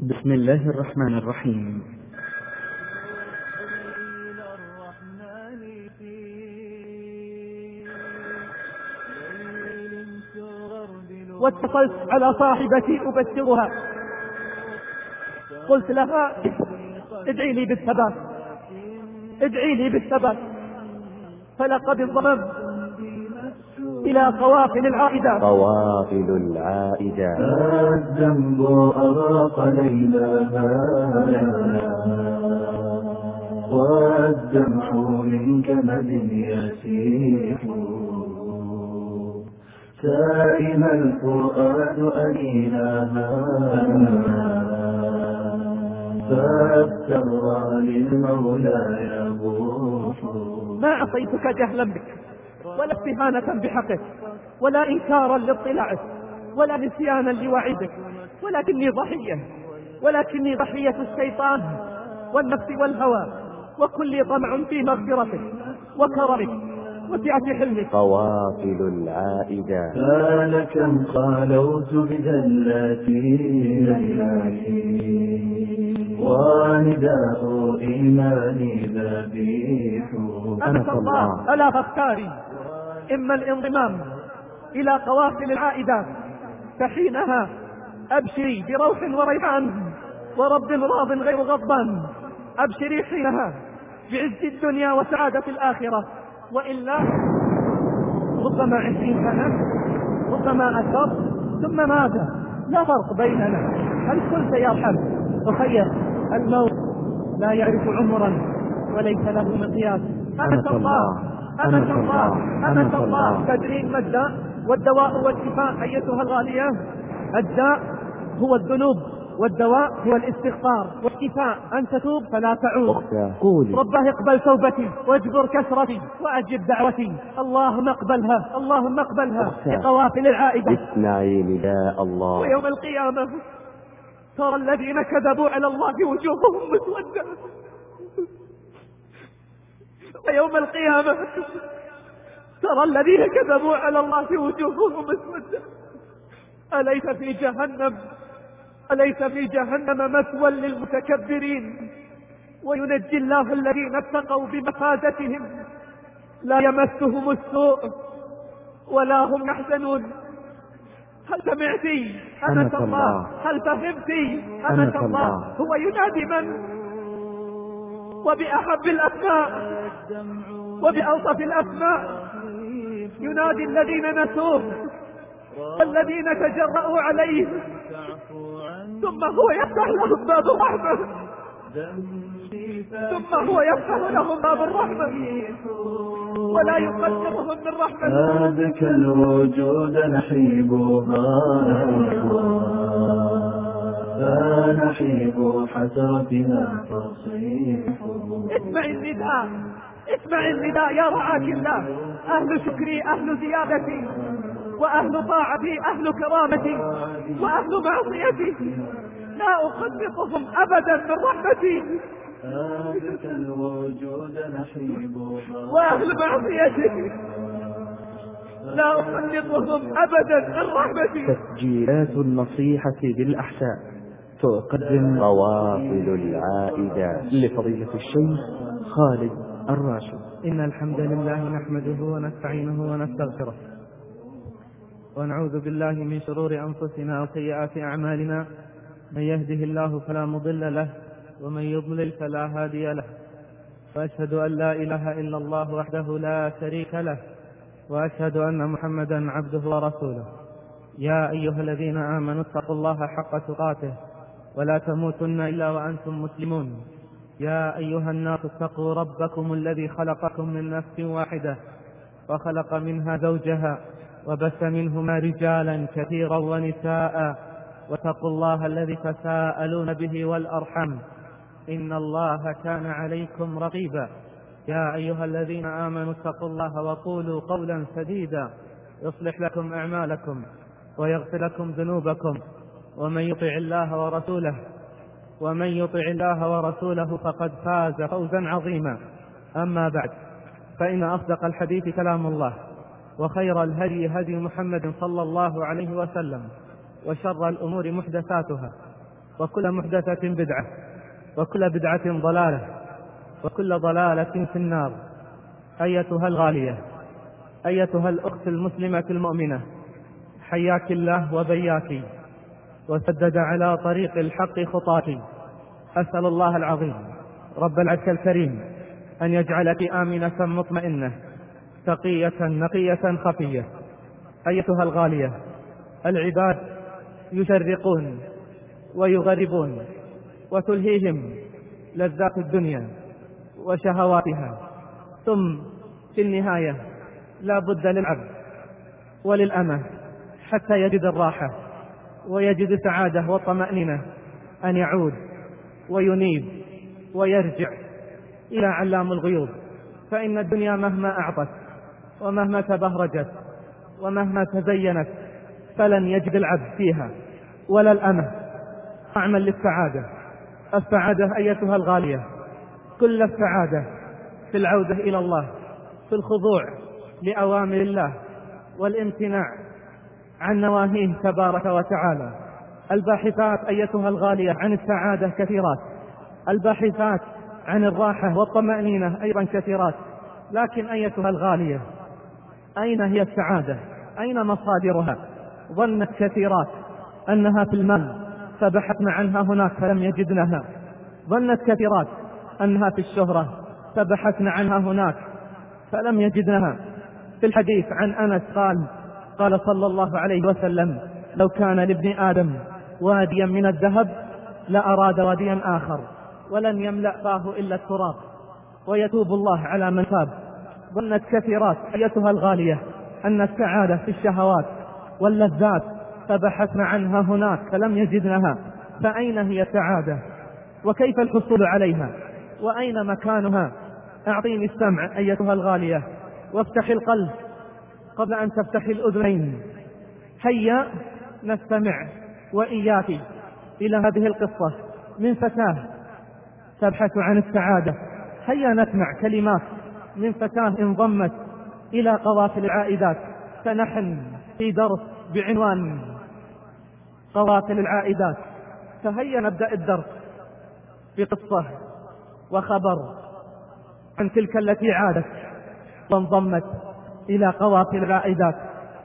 بسم الله الرحمن الرحيم. واتصلت على صاحبتي أبشرها، قلت لها ادعي لي بالثبات، ادعي لي بالثبات، فلقد انضممت إلى قوافل العائدات. قوافل العائدات. الذنب أغرق ليلها والدمع من كمد يسيح، سائم الفؤاد أنينها فاسترى للمولى يبوح. ما عصيتك جهلا بك ولا استهانة بحقك ولا إنكارا لاطلاعك ولا نسيانا لوعدك، ولكني ضحية الشيطان والنفس والهوى، وكل طمع في مغفرتك وكرمك وسعة حلمك. قوافل العائدات. كان كم خالوت بذلاتي ونداء إيماني ذبيح. أنت الله ألا فاختاري إما الانضمام إلى قوافل العائدات، فحينها أبشري بروح وريحان ورب راض غير غضبان، أبشري حينها بعز الدنيا وسعادة الآخرة. وإلا ربما 20 سنة، ربما أكثر، ثم ماذا؟ لا فرق بيننا. هل قلت يا حب أخير الموت لا يعرف عمرا وليس له مقياس. أمة الله تدرين ما الداء والدواء والشفاء أيتها الغالية؟ الداء هو الذنوب، والدواء هو الاستغفار، والشفاء أن تتوب فلا تعود. ربه اقبل توبتي واجبر كسرتي وأجب دعوتي، اللهم اقبلها بقوافل العائدة. اسمعي نداء الله. ويوم القيامة ترى الذين كذبوا على الله وجوههم مسودة، ويوم القيامة ترى الذين كذبوا على الله وجوههم مسودة. أليس في جهنم مثوى للمتكبرين؟ وينجي الله الذين اتقوا بمفازتهم لا يمسهم السوء ولا هم يحزنون. هل سمعتي أمة الله؟ هل فهمتي أمة الله؟ هو ينادي من؟ وبأحب الأسماء وبأوصف الأسماء، ينادي الذين نسوه، الذين تجرأوا عليه، ثم هو يفتح لهم باب الرحمة، ولا يقدرهم من رحمة. هذك الوجود نحيبها فنحيب حسرتها تصيح. اسمع النداء يا رعاك الله. أهل شكري أهل زيادتي، وأهل طاعتي أهل كرامتي، وأهل معصيتي لا أخلصهم أبدا من رحمتي. وأهل معصيتي لا أخلصهم أبدا من رحمتي. تسجيلات النصيحة بالأحساء تقدم قوافل العائدات لفضيلة الشيخ خالد الراشد. إن الحمد لله نحمده ونستعينه ونستغفره، ونعوذ بالله من شرور أنفسنا وسيئات أعمالنا. من يهده الله فلا مضل له، ومن يضلل فلا هادي له. وأشهد أن لا إله إلا الله وحده لا شريك له، وأشهد أن محمدا عبده ورسوله. يا أيها الذين آمنوا اتقوا الله حق تقاته ولا تموتن إلا وأنتم مسلمون. يا أيها الناس اتقوا ربكم الذي خلقكم من نفس واحدة وخلق منها زوجها وبث منهما رجالا كثيرا ونساء، واتقوا الله الذي تساءلون به والأرحام، إن الله كان عليكم رقيبا. يا أيها الذين آمنوا اتقوا الله وقولوا قولا سديدا يصلح لكم أعمالكم ويغفر لكم ذنوبكم، ومن يطع الله ورسوله فقد فاز فوزا عظيما. أما بعد، فإن أصدق الحديث كلام الله، وخير الهدي هدي محمد صلى الله عليه وسلم، وشر الأمور محدثاتها، وكل محدثة بدعة، وكل بدعة ضلالة، وكل ضلالة في النار. أيتها الغالية، أيتها الأخت المسلمة المؤمنة، حياك الله وبياك وسدد على طريق الحق خطاك. أسأل الله العظيم رب العرش الكريم أن يجعلك آمنة مطمئنة تقية نقية خفية. أيتها الغالية، العباد يشرقون ويغربون وتلهيهم لذات الدنيا وشهواتها، ثم في النهاية لا بد للعبد وللأمة حتى يجد الراحة ويجد سعادة وطمأنينة أن يعود وينيب ويرجع إلى علام الغيوب. فإن الدنيا مهما أعطت ومهما تبهرجت ومهما تزينت فلن يجد العبد فيها ولا الأمة أعمل للسعادة. السعادة أيتها الغالية، كل السعادة في العودة إلى الله، في الخضوع لأوامر الله والامتناع عن نواهيه تبارك وتعالى. الباحثات أيتها الغالية عن السعادة كثيرات، الباحثات عن الراحة والطمأنينة أيضا كثيرات، لكن أيتها الغالية، أين هي السعادة؟ أين مصادرها؟ ظنت كثيرات أنها في المال فبحثن عنها هناك فلم يجدنها، ظنت كثيرات أنها في الشهرة فبحثن عنها هناك فلم يجدنها. في الحديث عن أنس قال صلى الله عليه وسلم: لو كان لابن آدم واديا من الذهب لأراد واديا آخر ولن يملأ فاه إلا التراب ويتوب الله على من تاب. ظنت كثيرات أيتها الغالية أن السعادة في الشهوات واللذات فبحثن عنها هناك فلم يجدنها. فأين هي السعادة؟ وكيف الحصول عليها؟ وأين مكانها؟ أعطيني السمع أيتها الغالية وافتح القلب قبل أن تفتح الأذنين. هيا نستمع وإياك إلى هذه القصة من فتاة تبحث عن السعادة. هيا نسمع كلمات من فتاة انضمت إلى قوافل العائدات. فنحن في درس بعنوان قوافل العائدات، فهيا نبدأ الدرس بقصة وخبر عن تلك التي عادت وانضمت إلى قوافل العائدات.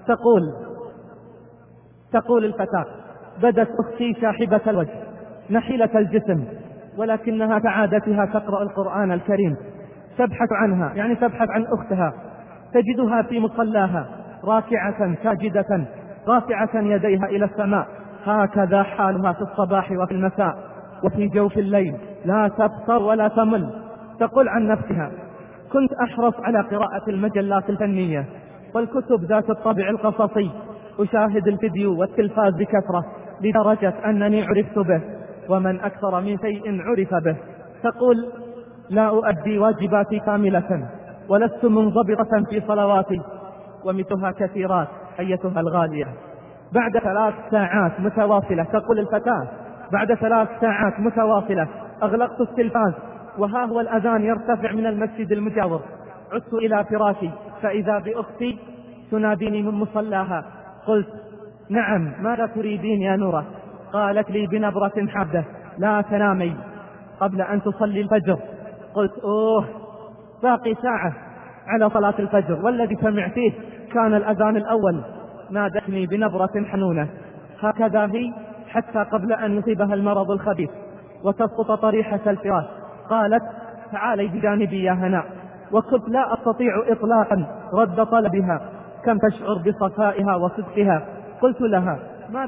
تقول الفتاة: بدت أختي شاحبة الوجه نحيلة الجسم، ولكنها كعادتها تقرأ القرآن الكريم. تبحث عنها، يعني تبحث عن أختها، تجدها في مصلاها راكعة ساجدة رافعة يديها إلى السماء. هكذا حالها في الصباح وفي المساء وفي جوف الليل، لا تبصر ولا تمل. تقول عن نفسها: كنت أحرص على قراءة المجلات الفنية والكتب ذات الطابع القصصي، أشاهد الفيديو والتلفاز بكثرة لدرجة أنني عرفت به، ومن أكثر من شيء عرف به. تقول: لا أؤدي واجباتي كاملة ولست منضبطة في صلواتي. ومثلها كثيرات أيتها الغالية. بعد 3 ساعات متواصلة، تقول الفتاة: بعد 3 ساعات متواصلة أغلقت التلفاز وها هو الأذان يرتفع من المسجد المجاور. عدت إلى فراشي فإذا بأختي تناديني من مصلاها. قلت: نعم، ماذا تريدين يا نورة؟ قالت لي بنبرة حادة: لا تنامي قبل أن تصلي الفجر. قلت: باقي ساعة على صلاة الفجر والذي سمعتيه كان الأذان الأول. نادتني بنبرة حنونة. هكذا هي حتى قبل أن يصيبها المرض الخبيث وتسقط طريحة الفراش. قالت: تعالي بجانبي يا هناء. وكنت لا أستطيع إطلاقا رد طلبها، كم تشعر بصفائها وصدقها. قلت لها: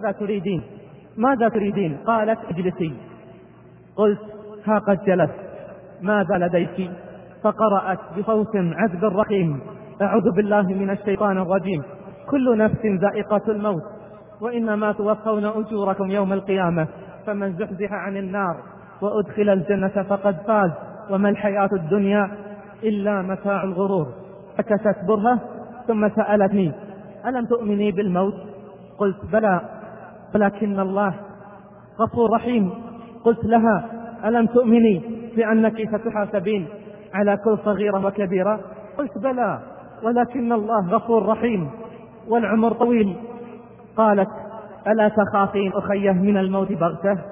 ماذا تريدين؟ قالت: اجلسي. قلت: ها قد جلست، ماذا لديك؟ فقرأت بصوت عذب رخيم: أعوذ بالله من الشيطان الرجيم، كل نفس ذائقة الموت وإنما توفون أجوركم يوم القيامة، فمن زحزح عن النار وأدخل الجنة فقد فاز، وما الحياة الدنيا إلا متاع الغرور. فكست برهة ثم سألتني: ألم تؤمني بالموت؟ قلت: بلى، ولكن الله غفور رحيم. قلت لها: ألم تؤمني بأنك ستحاسبين على كل صغيرة وكبيرة؟ قلت: بلى، ولكن الله غفور رحيم والعمر طويل. قالت: ألا تخافين أخيه من الموت بغتة؟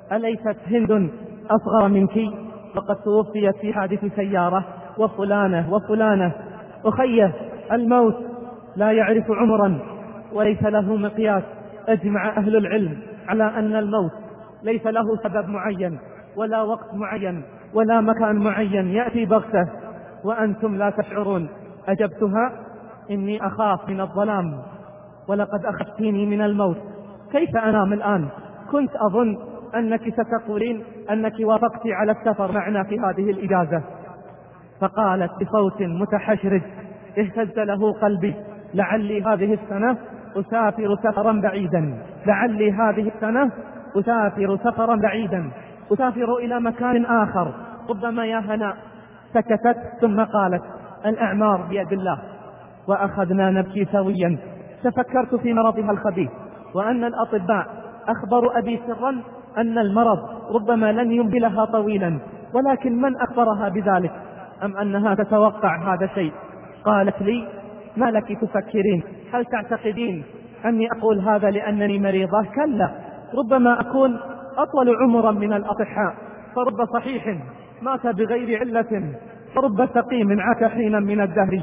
أليست هند أصغر منك وقد توفيت في حادث سيارة وفلانة وفلانة؟ أخيه، الموت لا يعرف عمرا وليس له مقياس. أجمع أهل العلم على أن الموت ليس له سبب معين ولا وقت معين ولا مكان معين، يأتي بغتة وأنتم لا تشعرون. أجبتها: إني أخاف من الظلام ولقد أخفتيني من الموت، كيف أنام الآن؟ كنت أظن أنك ستقولين أنك وافقت على السفر معنا في هذه الإجازة. فقالت بصوت متحشرج اهتز له قلبي: لعلي هذه السنة أسافر سفرا بعيدا، لعلي هذه السنة أسافر سفرا بعيدا، أسافر إلى مكان آخر، ربما يا هناء. سكتت ثم قالت: الأعمار بيد الله. وأخذنا نبكي سويا. تفكرت في مرضها الخبيث، وأن الأطباء أخبروا أبي سرا أن المرض ربما لن يمضي لها طويلا، ولكن من أخبرها بذلك؟ أم أنها تتوقع هذا الشيء؟ قالت لي: ما لك تفكرين؟ هل تعتقدين أني أقول هذا لأنني مريضة؟ كلا، ربما أكون أطول عمرا من الأصحاء، فرب صحيح مات بغير علة، فرب سقيم عاش حينا من الدهر.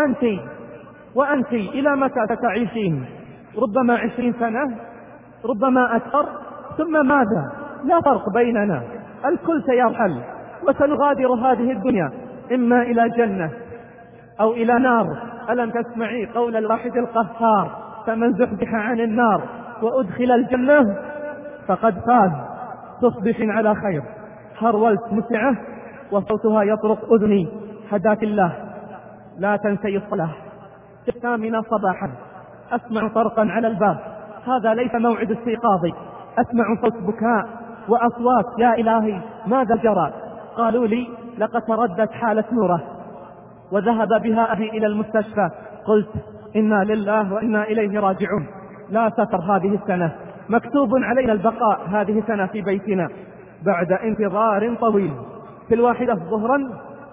وأنت إلى متى ستعيشين؟ ربما 20 سنة، ربما أكثر، ثم ماذا؟ لا فرق بيننا، الكل سيرحل وسنغادر هذه الدنيا، إما إلى جنة أو إلى نار. ألم تسمعي قول الواحد القهار: فمن زحزح عن النار وأدخل الجنة فقد فاز. تصبح على خير. هرولت مسعة وصوتها يطرق أذني: هداك الله. لا تنسي الصلاة. 8 صباحا أسمع طرقا على الباب. هذا ليس موعد استيقاظي. أسمع صوت بكاء وأصوات: يا إلهي ماذا جرى؟ قالوا لي: لقد تردت حالة نورة وذهب بها أبي إلى المستشفى. قلت: إنا لله وإنا إليه راجعون. لا سفر هذه السنة، مكتوب علينا البقاء هذه السنة في بيتنا. بعد انتظار طويل في 1 ظهرا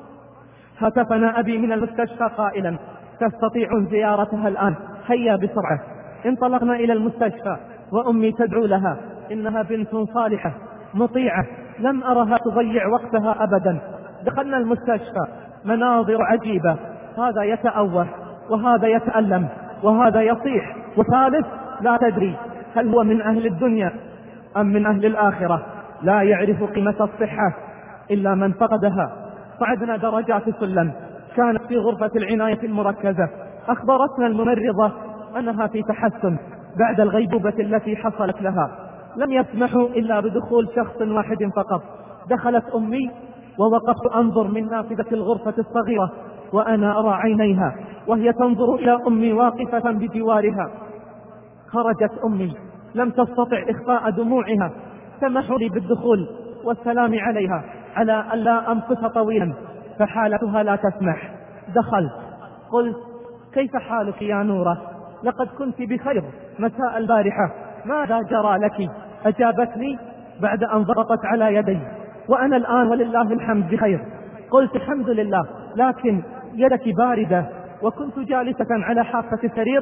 هتفنا أبي من المستشفى قائلا: تستطيع زيارتها الآن، هيا بسرعة. انطلقنا إلى المستشفى وأمي تدعو لها، إنها بنت صالحة مطيعة، لم أرها تضيع وقتها أبدا. دخلنا المستشفى، مناظر عجيبة، هذا يتأوه وهذا يتألم وهذا يصيح، وثالث لا تدري هل هو من أهل الدنيا أم من أهل الآخرة. لا يعرف قيمة الصحة إلا من فقدها. صعدنا درجات السلم، كانت في غرفة العناية المركزة. أخبرتنا الممرضة أنها في تحسن بعد الغيبوبة التي حصلت لها. لم يسمحوا إلا بدخول شخص واحد فقط. دخلت أمي ووقفت أنظر من نافذة الغرفة الصغيرة، وأنا أرى عينيها وهي تنظر إلى أمي واقفة بجوارها. خرجت أمي، لم تستطع إخفاء دموعها. سمحوا لي بالدخول والسلام عليها على أن لا أمكث طويلا، فحالتها لا تسمح. دخلت، قلت: كيف حالك يا نورة؟ لقد كنت بخير مساء البارحة، ماذا جرى لك؟ أجابتني بعد أن ضغطت على يدي: وأنا الآن ولله الحمد بخير. قلت: الحمد لله، لكن يدك باردة. وكنت جالسة على حافة السرير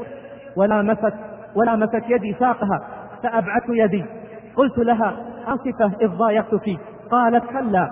ولامست يدي ساقها، فأبعدت يدي. قلت لها: آسفة إذ ضايقتك. قالت: كلا،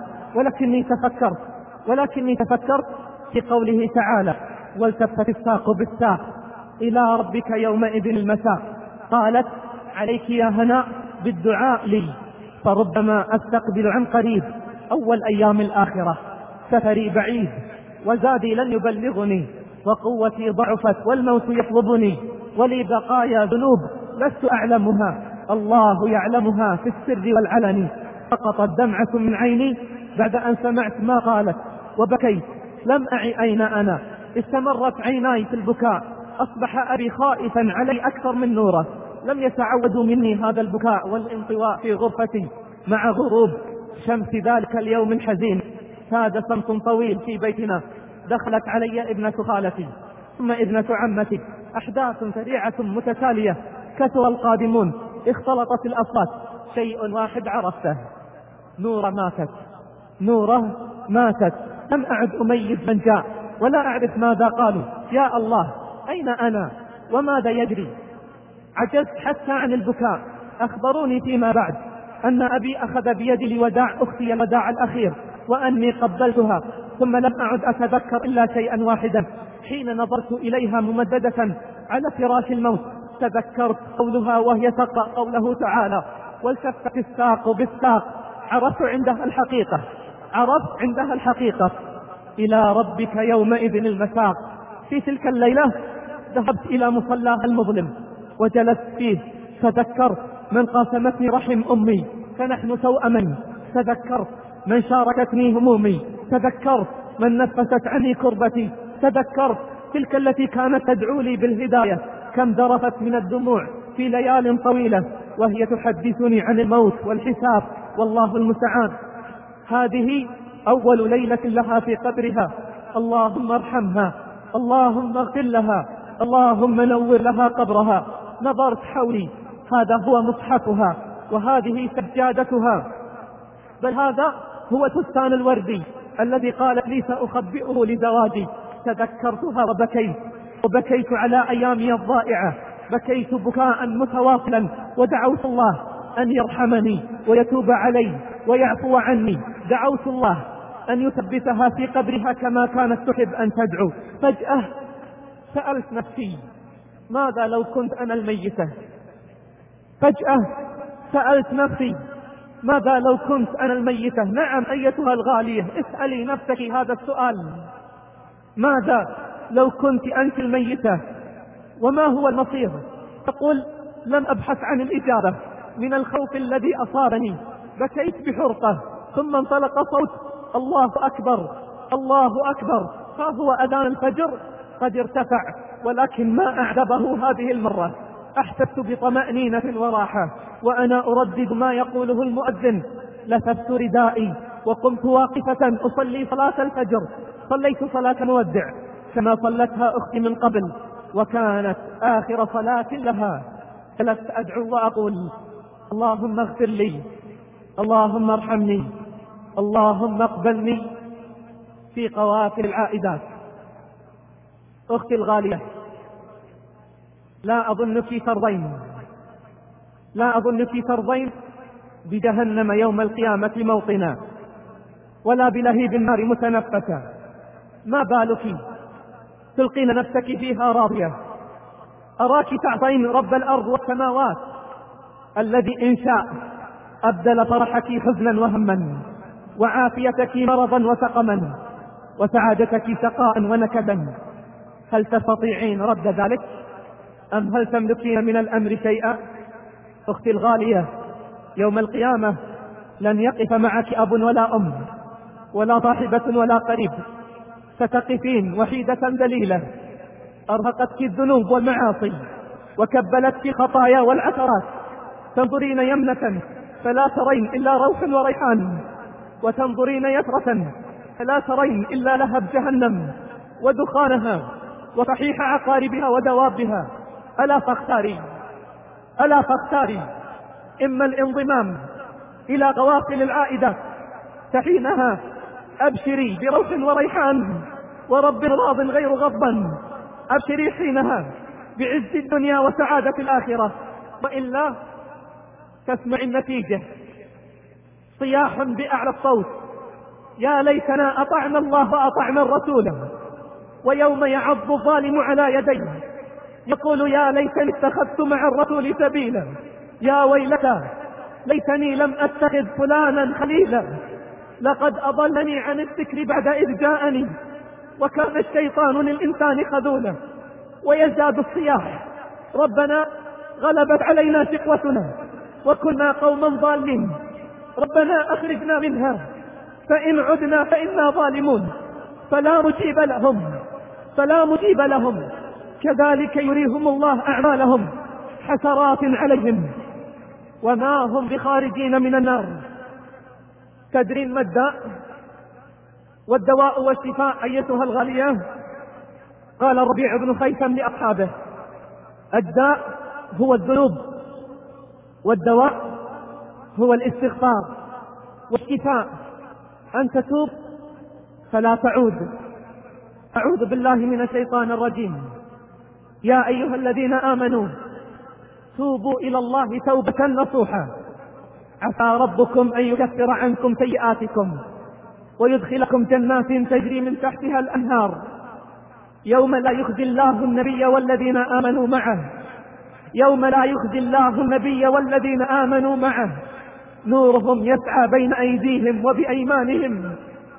ولكني تفكرت في قوله تعالى: والتفت الساق بالساق إلى ربك يومئذ المساق. قالت: عليك يا هناء بالدعاء لي، فربما أستقبل عن قريب أول أيام الآخرة. سفري بعيد وزادي لن يبلغني، وقوتي ضعفت والموت يطلبني، ولي بقايا ذنوب لست أعلمها، الله يعلمها في السر والعلن. سقطت دمعة من عيني بعد أن سمعت ما قالت وبكيت. لم أعي أين أنا، استمرت عيناي في البكاء. أصبح أبي خائفا علي أكثر من نوره. لم يتعودوا مني هذا البكاء والانطواء في غرفتي مع غروب شمس ذلك اليوم الحزين. هذا صمت طويل في بيتنا. دخلت علي ابنة خالتي ثم ابنة عمتي، أحداث سريعة متتالية، كثر القادمون، اختلطت الأصوات. شيء واحد عرفته: نورة ماتت. لم أعد أميز من جاء ولا أعرف ماذا قالوا. يا الله، أين أنا وماذا يجري؟ عجزت حتى عن البكاء. أخبروني فيما بعد أن أبي أخذ بيدي لوداع أختي الوداع الأخير، وأني قبلتها، ثم لم أعد أتذكر إلا شيئا واحدا. حين نظرت إليها ممددة على فراش الموت تذكرت قولها وهي تقرأ قوله تعالى: والتفت الساق بالساق. عرفت عندها الحقيقة. إلى ربك يومئذ المساق. في تلك الليلة ذهبت إلى مصلاها المظلم وجلست فيه، تذكرت من قاسمتني رحم أمي فنحن توأمين، تذكرت من شاركتني همومي، تذكرت من نفست عني كربتي، تذكرت تلك التي كانت تدعو لي بالهداية، كم ذرفت من الدموع في ليال طويلة وهي تحدثني عن الموت والحساب، والله المستعان. هذه أول ليلة لها في قبرها. اللهم ارحمها، اللهم اغفر لها، اللهم نور لها قبرها. نظرت حولي، هذا هو مصحفها وهذه سجادتها، بل هذا هو فستان الوردي الذي قالت لي سأخبئه لزواجي. تذكرتها وبكيت على أيامي الضائعة، بكيت بكاء متواصلا ودعوت الله أن يرحمني ويتوب علي ويعفو عني. دعوت الله أن يثبتها في قبرها كما كانت تحب أن تدعو. فجأة سألت نفسي: ماذا لو كنت أنا الميتة؟ فجأة سألت نفسي: ماذا لو كنت أنا الميتة؟ نعم أيتها الغالية، اسألي نفسك هذا السؤال: ماذا لو كنت أنت الميتة؟ وما هو المصير؟ تقول: لم أبحث عن الإجابة من الخوف الذي أصابني، بكيت بحرقة، ثم انطلق صوت: الله أكبر، الله أكبر. ها هو أذان الفجر قد ارتفع، ولكن ما أعذبه هذه المرة. أحسست بطمأنينة وراحة وأنا أردد ما يقوله المؤذن. لففت ردائي وقمت واقفة أصلي صلاة الفجر. صليت صلاة مودع كما صلتها أختي من قبل، وكانت آخر صلاة لها. جلست أدعو وأقول: اللهم اغفر لي، اللهم ارحمني، اللهم اقبلني في قوافل العائدات. أختي الغالية، لا أظنك ترضين بجهنم يوم القيامة موطنا، ولا بلهيب النار متنفسا. ما بالك تلقين نفسك فيها راضية؟ أراك تعصين رب الأرض والسماوات الذي إن شاء أبدل فرحك حزنا وهما، وعافيتك مرضا وسقما، وسعادتك شقاء ونكدا. هل تستطيعين رد ذلك؟ أم هل تملكين من الأمر شيئا؟ أختي الغالية، يوم القيامة لن يقف معك أب ولا أم ولا صاحبة ولا قريب، ستقفين وحيدة ذليلة أرهقتك الذنوب والمعاصي وكبلتك خطايا والعثرات. تنظرين يمنة فلا ترين إلا روح وريحان، وتنظرين يسرة فلا ترين إلا لهب جهنم ودخانها وصحيح عقاربها ودوابها. ألا فاختاري إما الانضمام إلى قوافل العائدة فحينها أبشري بروح وريحان ورب راض غير غضبان. أبشري حينها بعز الدنيا وسعادة الآخرة، وإلا تسمع النتيجة: صياح بأعلى الصوت: يا ليتنا أطعنا الله وأطعنا الرسول. ويوم يعض الظالم على يديه يقول: يا ليتني اتخذت مع الرسول سبيلا، يا ويلتى ليتني لم أتخذ فلانا خليلا، لقد أضلني عن الذكر بعد إذ جاءني، وكان الشيطان للإنسان خذولا. ويزداد الصياح: ربنا غلبت علينا شقوتنا وكنا قوما ضالين، ربنا أخرجنا منها فإن عدنا فإنا ظالمون. فلا مجيب لهم كذلك يريهم الله أعمالهم حسرات عليهم وما هم بخارجين من النار. تدرين ما الداء والدواء والشفاء أيتها الغالية؟ قال الربيع بن خيثم لأصحابه: الداء هو الذنوب، والدواء هو الاستغفار، والشفاء أن تتوب فلا تعود. أعوذ بالله من الشيطان الرجيم. يا أيها الذين آمنوا توبوا إلى الله توبة نصوحا عسى ربكم أن يكفر عنكم سيئاتكم ويدخلكم جنات تجري من تحتها الأنهار يوم لا يخزي الله النبي والذين آمنوا معه، يوم لا يخزي الله النبي والذين آمنوا معه نورهم يسعى بين أيديهم وبأيمانهم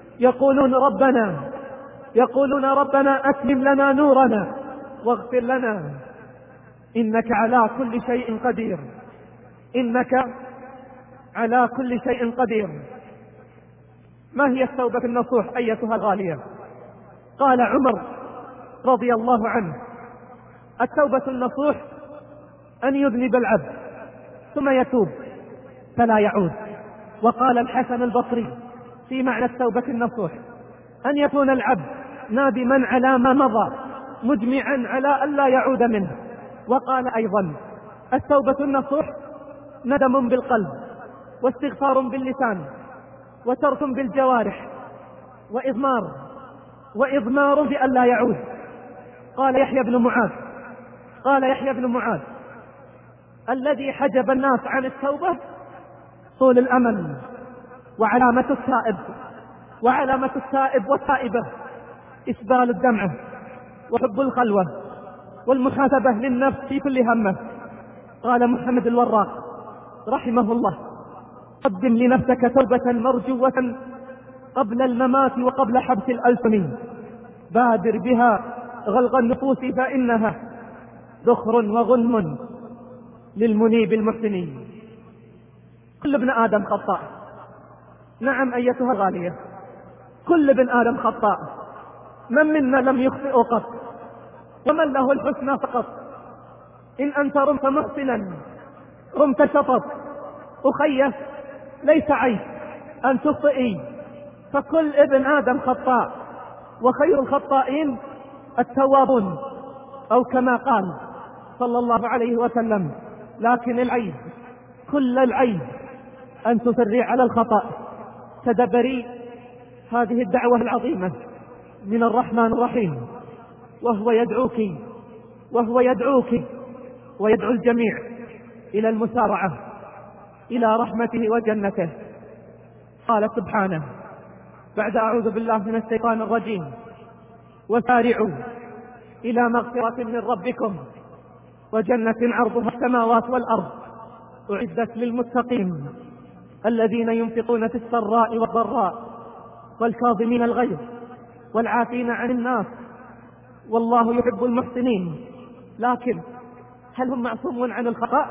يقولون ربنا أتمم لنا نورنا واغفر لنا إنك على كل شيء قدير، إنك على كل شيء قدير. ما هي التوبة النصوح أيتها الغالية؟ قال عمر رضي الله عنه: التوبة النصوح أن يذنب العبد ثم يتوب فلا يعود. وقال الحسن البصري في معنى التوبة النصوح: أن يكون العبد نادما على ما مضى مجمعا على ألا يعود منه. وقال أيضا: التوبة النصوح ندم بالقلب واستغفار باللسان وترك بالجوارح وإضمار بألا يعود. قال يحيى بن معاذ: الذي حجب الناس عن التوبة طول الأمل، وعلامة التائب والتائبة إسبال الدمعة وحب الخلوة والمحاسبة للنفس في كل همه. قال محمد الوراق رحمه الله: قدم لنفسك توبة مرجوة قبل الممات وقبل حبس الألسن، بادر بها غلق النفوس فإنها ذخر وغنم للمنيب المحسنين. كل ابن آدم خطاء، نعم أيتها الغالية، كل ابن آدم خطاء، من منا لم يخطئ قط، ومن له الحسنى فقط. إن أنت رمت محسنا رمت شطط، أخي ليس عيب أن تخطئي، فكل ابن آدم خطاء، وخير الخطائين التوابون، أو كما قال صلى الله عليه وسلم: لكن العيب كل العيب أن تصري على الخطأ. تدبري هذه الدعوة العظيمة من الرحمن الرحيم، وهو يدعوك ويدعو الجميع إلى المسارعة إلى رحمته وجنته. قال سبحانه بعد: أعوذ بالله من الشيطان الرجيم: وسارعوا إلى مغفرة من ربكم وجنة عرضها السماوات والأرض أعدت للمتقين الذين ينفقون في السراء والضراء والكاظمين الغيظ والعافين عن الناس والله يحب المحسنين. لكن هل هم معصومون عن الخطأ؟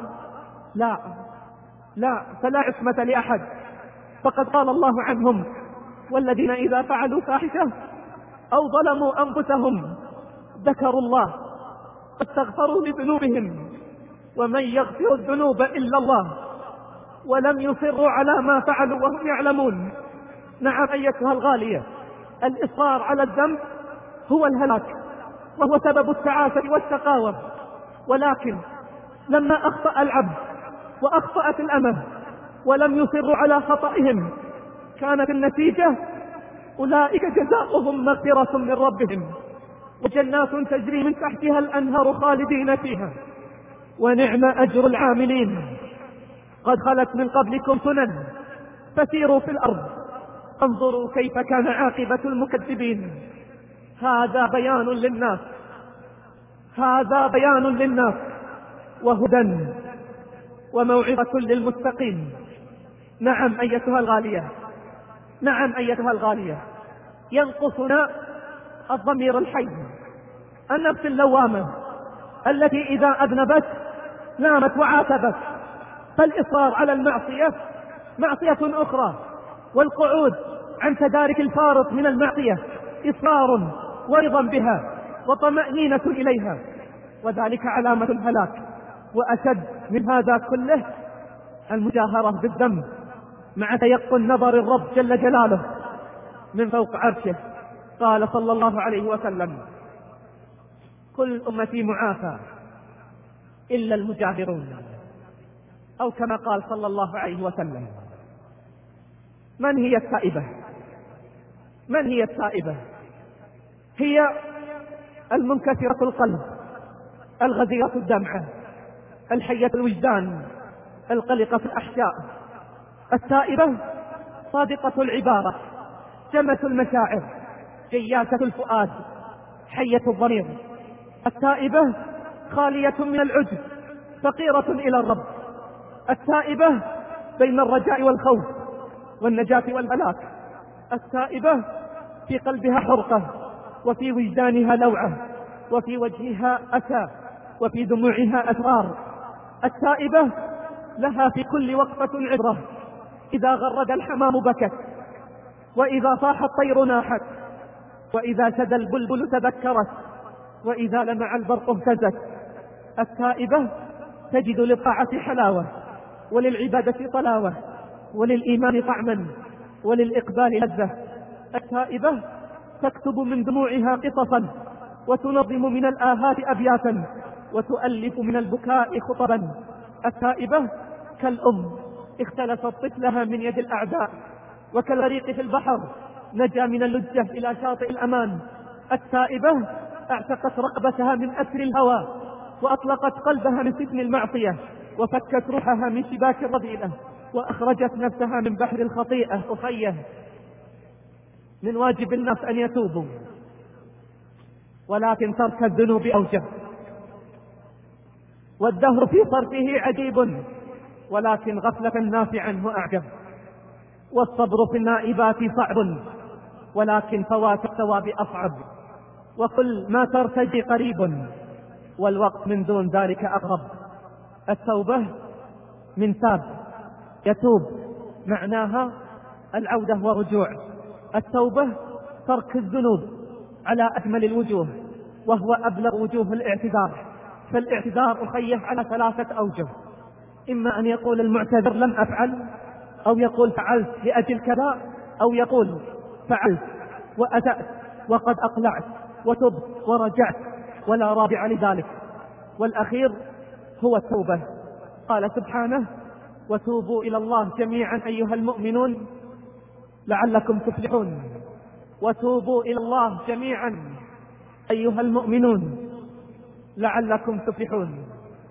لا، فلا عصمة لأحد، فقد قال الله عنهم: والذين إذا فعلوا فاحشة أو ظلموا أنفسهم ذكروا الله فاستغفروا لذنوبهم ومن يغفر الذنوب إلا الله ولم يصروا على ما فعلوا وهم يعلمون. نعم أيتها الغالية، الإصرار على الذنب هو الهلاك وهو سبب التعاسة والشقاوة. ولكن لما أخطأ العبد وأخطأت الأمة ولم يصروا على خطئهم كانت النتيجة أولئك جزاؤهم مغفرة من ربهم وجنات تجري من تحتها الأنهار خالدين فيها ونعم أجر العاملين. قد خلت من قبلكم سنن فسيروا في الأرض انظروا كيف كان عاقبة المكذبين. هذا بيان للناس وهدى وموعظة للمتقين. نعم أيتها الغالية، ينقصنا الضمير الحي، النفس اللوامة التي إذا أذنبت نامت وعاتبت. فالإصرار على المعصية معصية أخرى، والقعود عن تدارك الفارط من المعصية إصرار ورضا بها وطمأنينة إليها، وذلك علامة الهلاك. وأشد من هذا كله المجاهرة بالذنب مع تيقن نظر الرب جل جلاله من فوق عرشه. قال صلى الله عليه وسلم: كل أمتي معافى إلا المجاهرون، أو كما قال صلى الله عليه وسلم. من هي التائبة؟ هي المنكسرة القلب، الغزيرة الدمعة، الحية الوجدان، القلقة في الأحشاء، التائبة صادقة العبارة، جمة المشاعر، جياسة الفؤاد، حية الضمير. التائبة خالية من العجب، فقيرة إلى الرب. التائبة بين الرجاء والخوف والنجاة والهلاك. التائبة في قلبها حرقة، وفي وجدانها لوعة، وفي وجهها أسى، وفي دموعها أسرار. التائبة لها في كل وقفة عبرة، إذا غرد الحمام بكت، وإذا صاح الطير ناحت، وإذا سدى البلبل تذكرت، وإذا لمع البرق اهتزت. التائبة تجد للطاعة حلاوة، وللعبادة طلاوة، وللإيمان طعما، وللإقبال لذة. التائبة تكتب من دموعها قصصا، وتنظم من الآهات أبياتا، وتؤلف من البكاء خطبا. التائبة كالأم اختلفت طفلها من يد الأعداء، وكالغريق في البحر نجا من اللجة إلى شاطئ الأمان. التائبة اعتقت رقبتها من أسر الهوى، وأطلقت قلبها من سجن المعصية، وفكت روحها من شباك الرذيلة، وأخرجت نفسها من بحر الخطيئة. أخيه، من واجب الناس أن يتوبوا، ولكن ترك الذنوب أوجب، والدهر في صرفه عجيب، ولكن غفلة الناس عنه أعجب. والصبر في النائبات صعب، ولكن فوات الثواب أصعب. وكل ما ترتجي قريب، والوقت من دون ذلك أقرب. التوبة من تاب يتوب، معناها العودة والرجوع. التوبة ترك الذنوب على أكمل الوجوه، وهو أبلغ وجوه الاعتذار. فالاعتذار أخيه على 3 أوجه: إما أن يقول المعتذر لم أفعل، أو يقول فعلت لأجل كذا، أو يقول فعلت وأتأت وقد أقلعت وتبت ورجعت، ولا رابع لذلك. والأخير هو التوبة. قال سبحانه: وتوبوا إلى الله جميعا أيها المؤمنون لعلكم تفلحون. وتوبوا إلى الله جميعا أيها المؤمنون لعلكم تفلحون.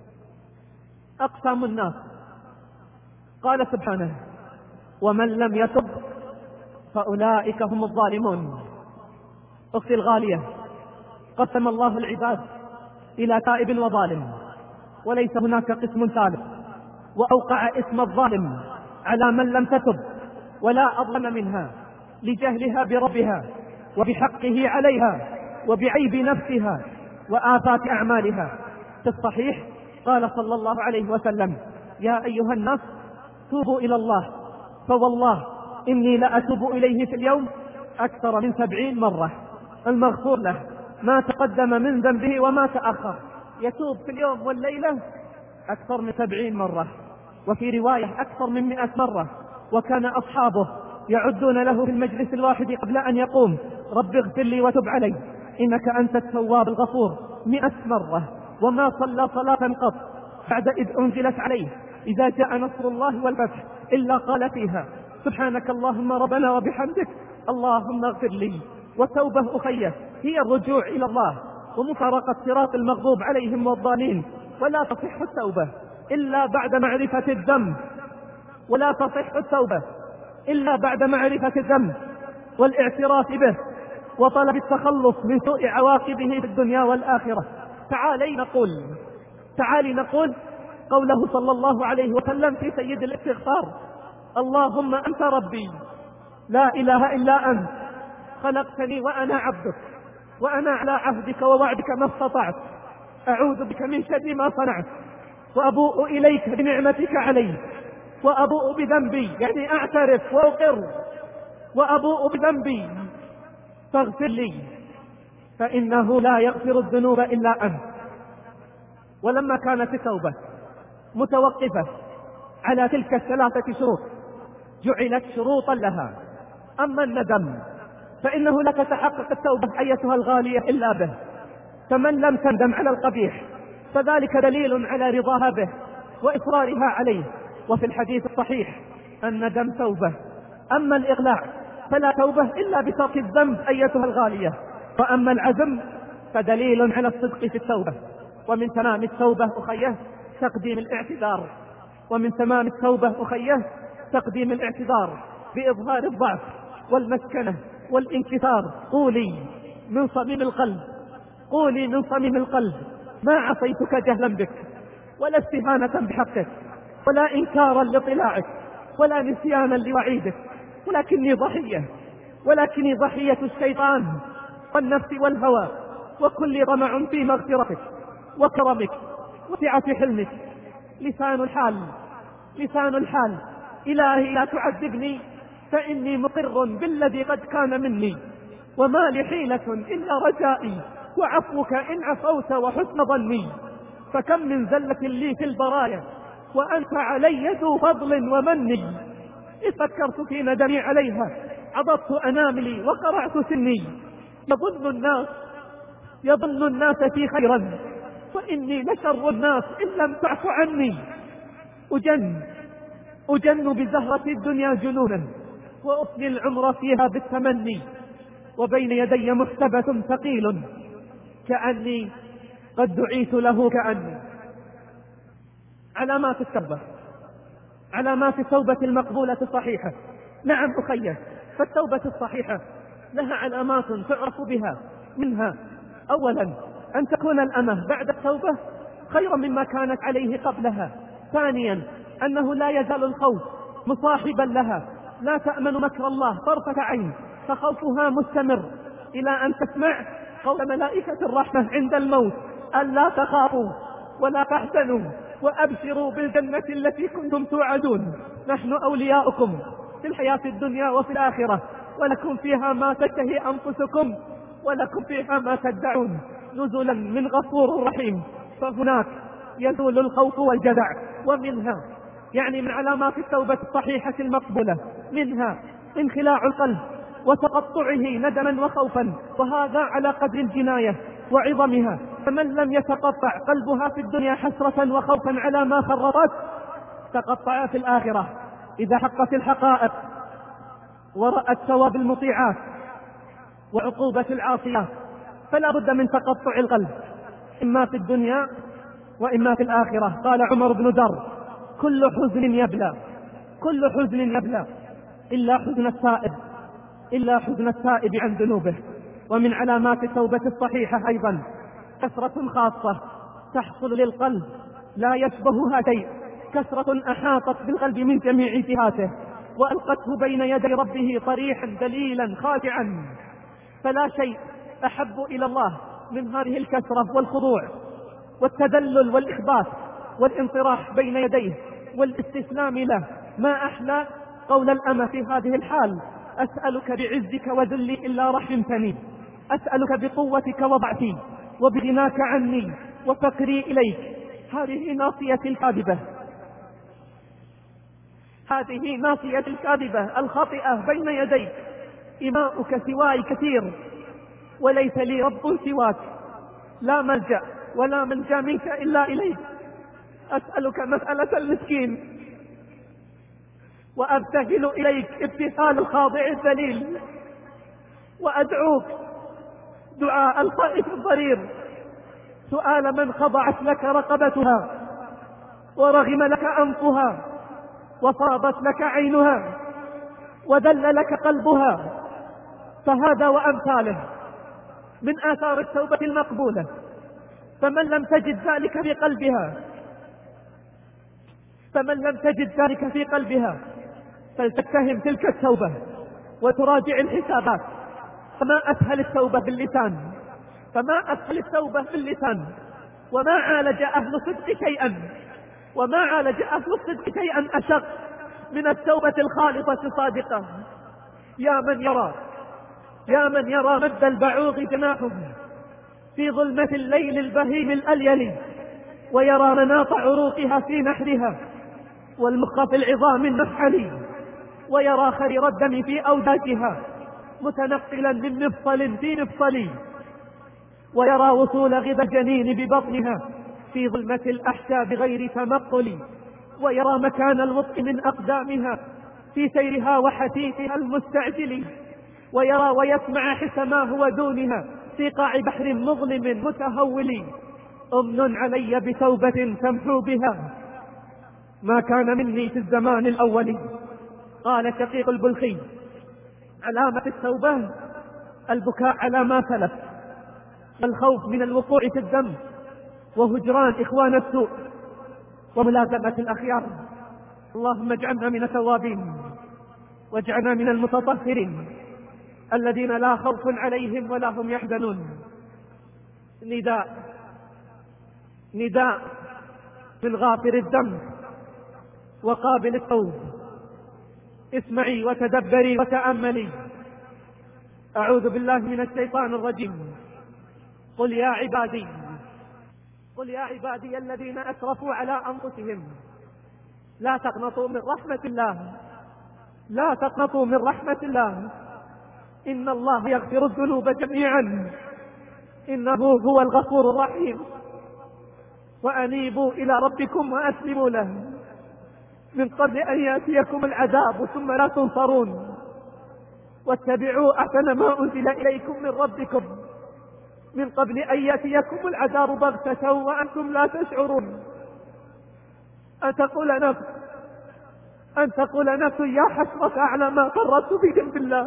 أقسام الناس. قال سبحانه: ومن لم يتب فأولئك هم الظالمون. أختي الغالية، قسم الله العباد إلى تائب وظالم، وليس هناك قسم ثالث، وأوقع اسم الظالم على من لم تتب ولا أظلم منها، لجهلها بربها وبحقه عليها وبعيب نفسها وآفات أعمالها. في الصحيح قال صلى الله عليه وسلم: يا أيها الناس توبوا إلى الله، فوالله إني لأتوب إليه في اليوم أكثر من 70 مرة. المغفور له ما تقدم من ذنبه وما تأخر، يتوب في اليوم والليلة أكثر من 70 مرة، وفي رواية أكثر من 100 مرة. وكان أصحابه يعدون له في المجلس الواحد قبل أن يقوم: رب اغفر لي وتب علي إنك أنت التواب الغفور 100 مرة. وما صلى صلاة قط بعد إذ أنزلت عليه إذا جاء نصر الله والفتح إلا قال فيها: سبحانك اللهم ربنا وبحمدك اللهم اغفر لي. والتوبة أخيه هي الرجوع إلى الله ومفارقة صراط المغضوب عليهم والضالين. ولا تصح التوبة إلا بعد معرفة الذنب، ولا تصح التوبة إلا بعد معرفة الذنب والاعتراف به وطلب التخلص من سوء عواقبه في الدنيا والآخرة. تعالي نقول قوله صلى الله عليه وسلم في سيد الاستغفار: اللهم أنت ربي لا إله إلا أنت، خلقتني وأنا عبدك، وأنا على عهدك ووعدك ما استطعت، أعوذ بك من شر ما صنعت، وأبوء إليك بنعمتك علي، وأبوء بذنبي، يعني أعترف وأقر، وأبوء بذنبي فاغفر لي فإنه لا يغفر الذنوب إلا أنت. ولما كانت التوبة متوقفة على تلك 3 شروط جعلت شروطا لها. أما الندم فإنه لا تتحقق التوبة أيتها الغالية إلا به، فمن لم تندم على القبيح فذلك دليل على رضاها به وإصرارها عليه. وفي الحديث الصحيح: الندم توبة، أما الإغلاع فلا توبة إلا بترك الذنب أيتها الغالية. وأما العزم فدليل على الصدق في التوبة. ومن تمام التوبة أخيه تقديم الاعتذار، ومن تمام التوبة أخيه تقديم الاعتذار بإظهار الضعف والمسكنة والانكسار. قولي من صميم القلب، قولي من صميم القلب: ما عصيتك جهلا بك، ولا استهانة بحقك، ولا إنكارا لطلاعك، ولا نسيانا لوعيدك، ولكني ضحية الشيطان والنفس والهوى، وكل طمع في مغفرتك وكرمك وسعة حلمك. لسان الحال: إلهي لا تعذبني فإني مقر بالذي قد كان مني، وما لي حيلة إلا رجائي وعفوك إن عفوت وحسن ظني. فكم من زلة لي في البرايا وأنت علي ذو فضل ومني. إذ فكرت في ندمي عليها عضضت أناملي وقرعت سني. يظن الناس في خيرا وإني لشر الناس إن لم تعف عني. أجن بزهرة الدنيا جنونا وأفني العمر فيها بالتمني، وبين يدي محسبة ثقيل كأني قد دعيت له كأني. علامات التوبة المقبولة الصحيحة. نعم أخي، فالتوبة الصحيحة لها علامات تعرف بها، منها: أولا أن تكون الأمة بعد التوبة خيرا مما كانت عليه قبلها. ثانيا أنه لا يزال الخوف مصاحبا لها، لا تأمن مكر الله طرفة عين، فخوفها مستمر إلى أن تسمع قول ملائكة الرحمة عند الموت: ألا تخافوا ولا تحزنوا وأبشروا بالجنة التي كنتم توعدون، نحن أولياؤكم في الحياة الدنيا وفي الآخرة، ولكم فيها ما تشتهي أنفسكم ولكم فيها ما تدعون، نزلا من غفور رحيم. فهناك يزول الخوف والجزع. ومنها من علامات التوبة الصحيحة المقبولة، منها انخلاع القلب وتقطعه ندما وخوفا، وهذا على قدر الجناية وعظمها. فمن لم يتقطع قلبها في الدنيا حسرة وخوفا على ما خرطت، تقطع في الآخرة إذا حقت الحقائق ورأت ثواب المطيعات وعقوبة العاصيات. فلا بد من تقطع القلب، إما في الدنيا وإما في الآخرة. قال عمر بن در: كل حزن يبلى إلا حزن التائب عن ذنوبه. ومن علامات التوبة الصحيحة أيضا كثرة خاصة تحصل للقلب لا يشبهها شيء، كثرة أحاطت بالقلب من جميع جهاته وألقته بين يدي ربه طريحا دليلا خاشعا. فلا شيء أحب إلى الله من هذه الكثرة والخضوع والتذلل والإخبات والانطراح بين يديه والاستسلام له. ما أحلى قول الأمة في هذه الحال: أسألك بعزك وذلي إلا رحمتني، أسألك بقوتك وضعفي وبغناك عني وفقري إليك. هذه ناصية الكاذبة الخاطئة بين يديك. إماؤك سواي كثير وليس لي رب سواك، لا ملجأ ولا منجا منك إلا إليك. أسألك مسألة المسكين وأبتهل إليك ابتهال الخاضع الذليل، وأدعوك دعاء الخائف الضرير، سؤال من خضعت لك رقبتها ورغم لك أنفها وصابت لك عينها وذل لك قلبها. فهذا وأمثاله من آثار التوبة المقبولة. فمن لم تجد ذلك في قلبها فلتتهم تلك التوبة وتراجع الحسابات. فما أسهل التوبة باللسان، وما عالج أهل الصدق شيئا أشق من التوبة الخالصة الصادقة. يا من يرى مد البعوض جناحه في ظلمة الليل البهيم الأليل، ويرى مناط عروقها في نحرها والمخ في العظام النحل، ويرى خرير الدم في أوداجها متنقلا من مفصل في مفصل، ويرى وصول غذاء الجنين ببطنها في ظلمة الأحشاء بغير تمقل، ويرى مكان الوطء من أقدامها في سيرها وحثيثها المستعجل، ويرى ويسمع حس ما هو دونها في قاع بحر مظلم متهول. أمن علي بتوبة تمحو بها ما كان مني في الزمان الأول، قال شقيق البلخي: علامة التوبة البكاء على ما سلف، والخوف من الوقوع في الذنب، وهجران إخوان السوء، وملازمة الأخيار. اللهم اجعلنا من التوابين، واجعلنا من المتطهرين الذين لا خوف عليهم ولا هم يحزنون. نداء من غافر الذنب وقابل التوب: اسمعي وتدبري وتأملي. أعوذ بالله من الشيطان الرجيم. قل يا عبادي الذين أسرفوا على أنفسهم لا تقنطوا من رحمة الله، إن الله يغفر الذنوب جميعا إنه هو الغفور الرحيم. وأنيبوا إلى ربكم وأسلموا له من قبل أن يأتيكم العذاب ثم لا تنصرون. واتبعوا أحسن ما أنزل إليكم من ربكم من قبل أن يأتيكم العذاب بغتة وأنتم لا تشعرون. أن تقول نفس يا حسرة على ما فرطت في جنب الله.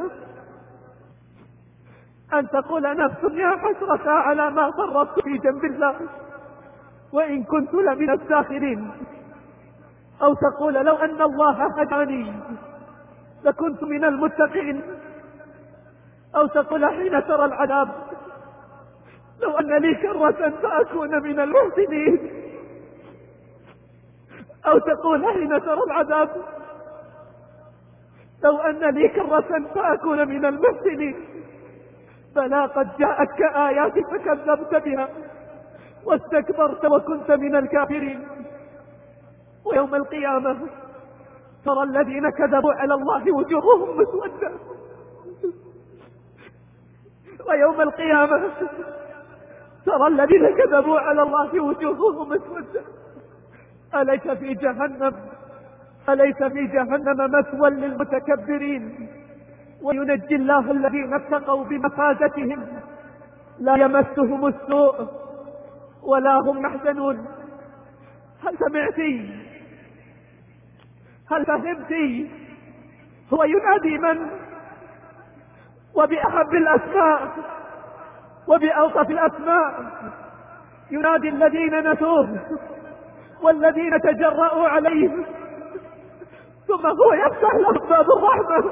أن تقول نفس يا حسرة على ما فرطت في جنب الله وإن كنت لمن الساخرين. أو تقول لو أن الله هداني لكنت من المتقين. أو تقول حين ترى العذاب لو أن لي كرة فأكون من المحسنين. أو تقول حين ترى العذاب لو أن لي كرة فأكون من المحسنين. بلى قد جاءتك آياتي فكذبت بها واستكبرت وكنت من الكافرين. ويوم القيامة ترى الذين كذبوا على الله وجوههم مسودة. ويوم القيامة ترى الذين كذبوا على الله وجوههم مسودة. أليس في جهنم مثوى للمتكبرين. وينجي الله الذين اتقوا بمفازتهم لا يمسهم السوء ولا هم يحزنون. هل سمعتي؟ هل فهمتي؟ هو ينادي من؟ وبأحب الأسماء وبألطف الأسماء. ينادي الذين نسوه والذين تجرؤوا عليه، ثم هو يفتح لهم باب الرحمة.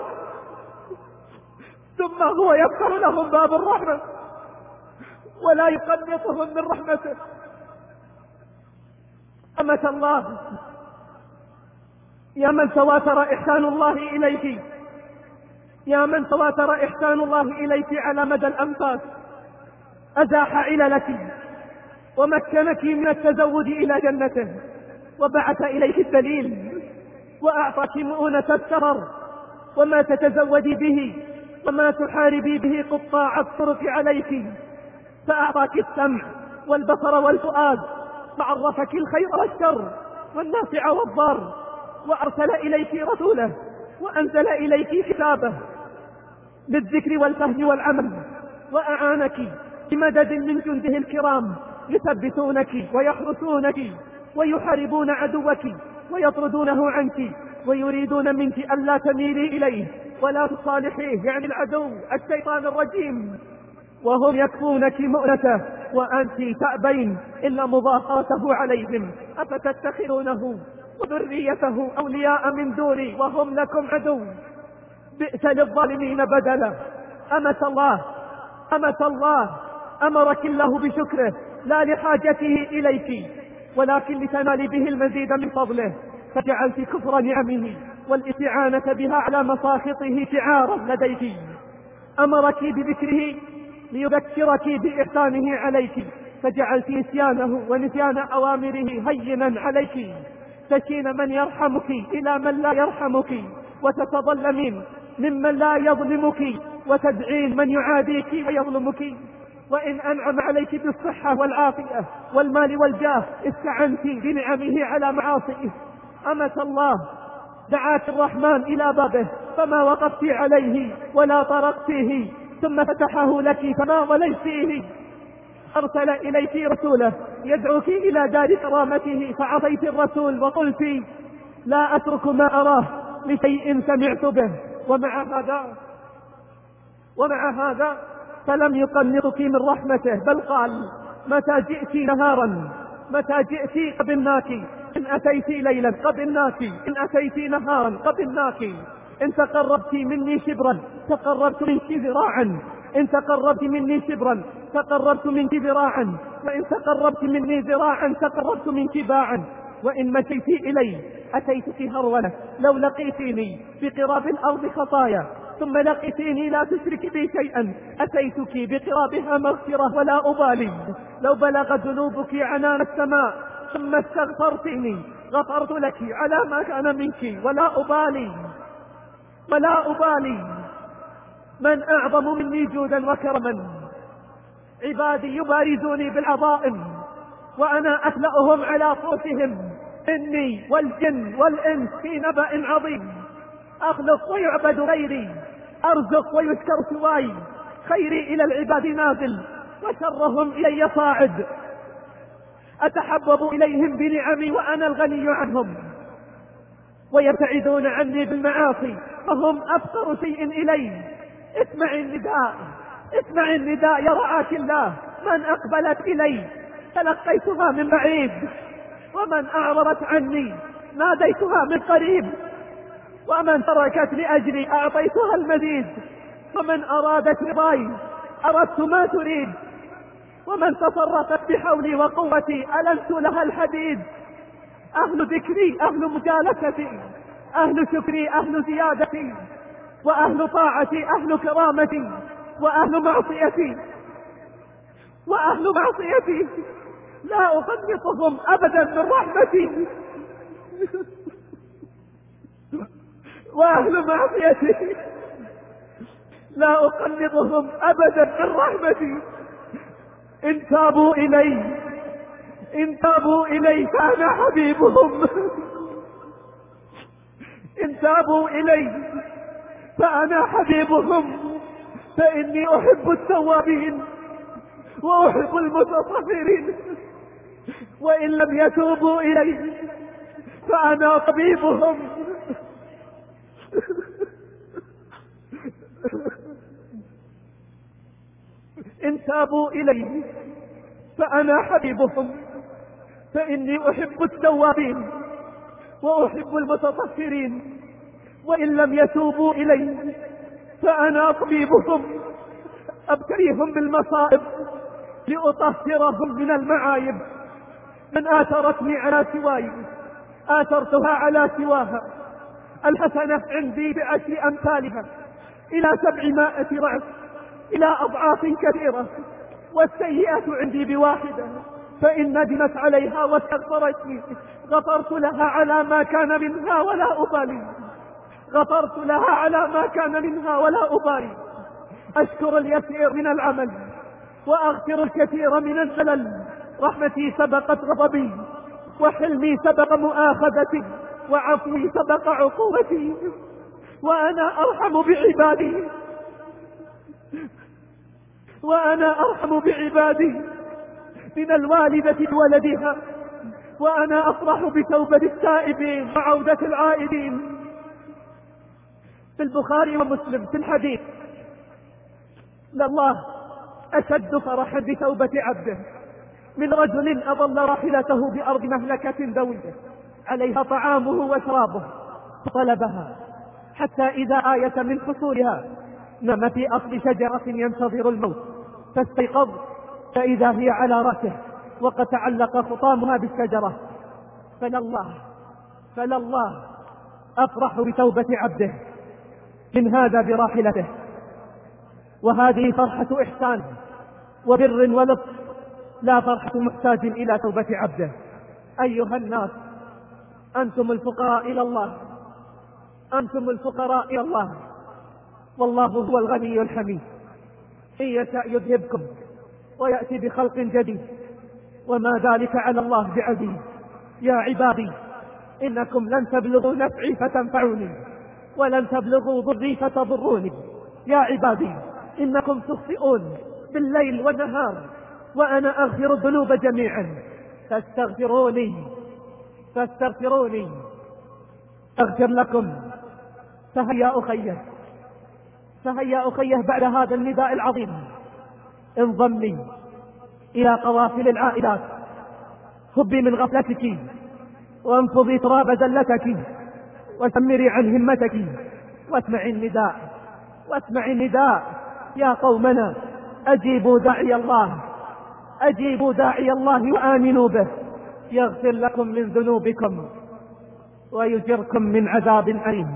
ولا يقنطهم من رحمته. أمة الله، يا من تواتر إحسان الله إليك على مدى الأنفاس، أزاح عللك ومكنك من التزود إلى جنته، وبعث إليك الدليل وأعطاك مؤونة السرر وما تتزودي به وما تحاربي به قطاع الطرق عليك. فأعطاك السمع والبصر والفؤاد، وعرفك الخير والشر والنافع والضار، وأرسل إليك رسوله وأنزل إليك كتابه بالذكر والفهم والعمل، وأعانك بمدد من جنده الكرام يثبتونك ويحرسونك ويحاربون عدوك ويطردونه عنك، ويريدون منك ألا تميلي إليه ولا تصالحيه، يعني العدو الشيطان الرجيم، وهم يكفونك مؤنته وأنت تأبين إلا مظاهرته عليهم. أفتتخذونه وذريته أولياء من دوني وهم لكم عدو، بئس للظالمين بدلا. أمة الله أمرك الله بشكره لا لحاجته إليك ولكن لتنال به المزيد من فضله، فجعلت كفر نعمه والاستعانة بها على مساخطه شعارا لديك. أمرك بذكره ليذكرك بإحسانه عليك، فجعلت نسيانه ونسيان أوامره هينا عليك. تشين من يرحمك إلى من لا يرحمك، وتتظلمين ممن لا يظلمك، وتدعين من يعاديك ويظلمك. وإن أنعم عليك بالصحة والعافية والمال والجاه استعنت بنعمه على معاصيه. أمة الله، دعاك الرحمن إلى بابه فما وقفت عليه ولا طرقت فيه، ثم فتحه لك فما وليت فيه. أرسل إليك رسوله يدعوك إلى دار كرامته، فعصيت الرسول وقلت لا أترك ما أراه لشيء سمعت به. ومع هذا فلم يقنطك من رحمته، بل قال: متى جئت نهارا، متى جئت قبلناك، إن أتيت ليلا قبلناك، إن أتيت نهارا قبلناك، إن تقربت مني شبرا تقربت منك ذراعا، إن تقربت مني شبرا تقربت منك ذراعا، وإن تقربت مني ذراعا تقربت منك باعا، وإن مشيت إلي أتيتك هرولة، لو لقيتيني بقراب الأرض خطايا ثم لقيتيني لا تشرك بي شيئا أتيتك بقرابها مغفرة ولا أبالي، لو بلغ ذنوبك عنان السماء ثم استغفرتني غفرت لك على ما كان منك ولا أبالي. من أعظم مني جودا وكرما؟ عبادي يبارزوني بالعظائم وأنا أخلأهم على فرشهم، إني والجن والإنس في نبأ عظيم، أخلق ويعبد غيري، أرزق ويشكر سواي، خيري إلى العباد نازل وشرهم إلي صاعد، أتحبب إليهم بنعمي وأنا الغني عنهم، ويبتعدون عني بالمعاصي فهم أفقر شيء إلي. اسمع النداء يا رعاك الله، من أقبلت إلي تلقيتها من بعيد، ومن أعرضت عني ناديتها من قريب، ومن تركت لأجلي أعطيتها المزيد، ومن أرادت رضاي أردت ما تريد، ومن تصرفت بحولي وقوتي ألنت لها الحديد. أهل ذكري أهل مجالستي، أهل شكري أهل زيادتي، وأهل طاعتي أهل كرامتي، وأهل معصيتي لا أقنطهم أبدا من رحمتي، وأهل معصيتي لا أقنطهم أبدا من رحمتي. إن تابوا إلي فأنا حبيبهم، إن تابوا إلي فأنا حبيبهم، فإني أحب التوابين وأحب المتطهرين، وإن لم يتوبوا إلي فأنا طبيبهم. إن تابوا إلي فأنا حبيبهم، فإني أحب التوابين وأحب المتطهرين، وإن لم يتوبوا إلي فأنا طبيبهم. أبتليهم بالمصائب لأطهرهم من المعايب، من آثرتني على سواي آثرتها على سواها، الحسنة عندي ب10 أمثالها إلى 700 ضعف إلى أضعاف كثيرة، والسيئة عندي ب1، فإن ندمت عليها واستغفرتني غفرت لها على ما كان منها ولا أبالي، غفرت لها على ما كان منها ولا أبالي. أشكر اليسير من العمل وأغفر الكثير من الزلل، رحمتي سبقت غضبي، وحلمي سبق مؤاخذتي، وعفوي سبق عقوبتي، وأنا أرحم بعبادي من الوالدة بولدها، وأنا أفرح بتوبة التائبين وعودة العائدين. في البخاري ومسلم في الحديث: لله أشد فرحا بتوبة عبده من رجل أضل راحلته بأرض مهلكة دوية عليها طعامه وشرابه فطلبها حتى إذا آية من حصولها نام في أصل شجرة ينتظر الموت، فاستيقظ فإذا هي على رأسه وقد تعلق خطامها بالشجرة. فلله أفرح بتوبة عبده من هذا براحلته. وهذه فرحة إحسان وبر ولطف، لا فرحة محتاج إلى توبة عبده. أيها الناس، أنتم الفقراء إلى الله، أنتم الفقراء إلى الله، والله هو الغني الحميد. إن يشاء يذهبكم ويأتي بخلق جديد، وما ذلك على الله بعزيز. يا عبادي إنكم لن تبلغوا نفعي فتنفعوني، ولن تبلغوا ضري فتضروني. يا عبادي إنكم تخطئون بالليل والنهار، وأنا أغفر الذنوب جميعا، فاستغفروني أغفر لكم، فهيا أخيه بعد هذا النداء العظيم انضمي إلى قوافل العائلات، هبي من غفلتك وانفضي تراب زلتك وشمري عن همتك واسمعي النداء يا قومنا، أجيبوا داعي الله وآمنوا به يغفر لكم من ذنوبكم ويجركم من عذاب أليم.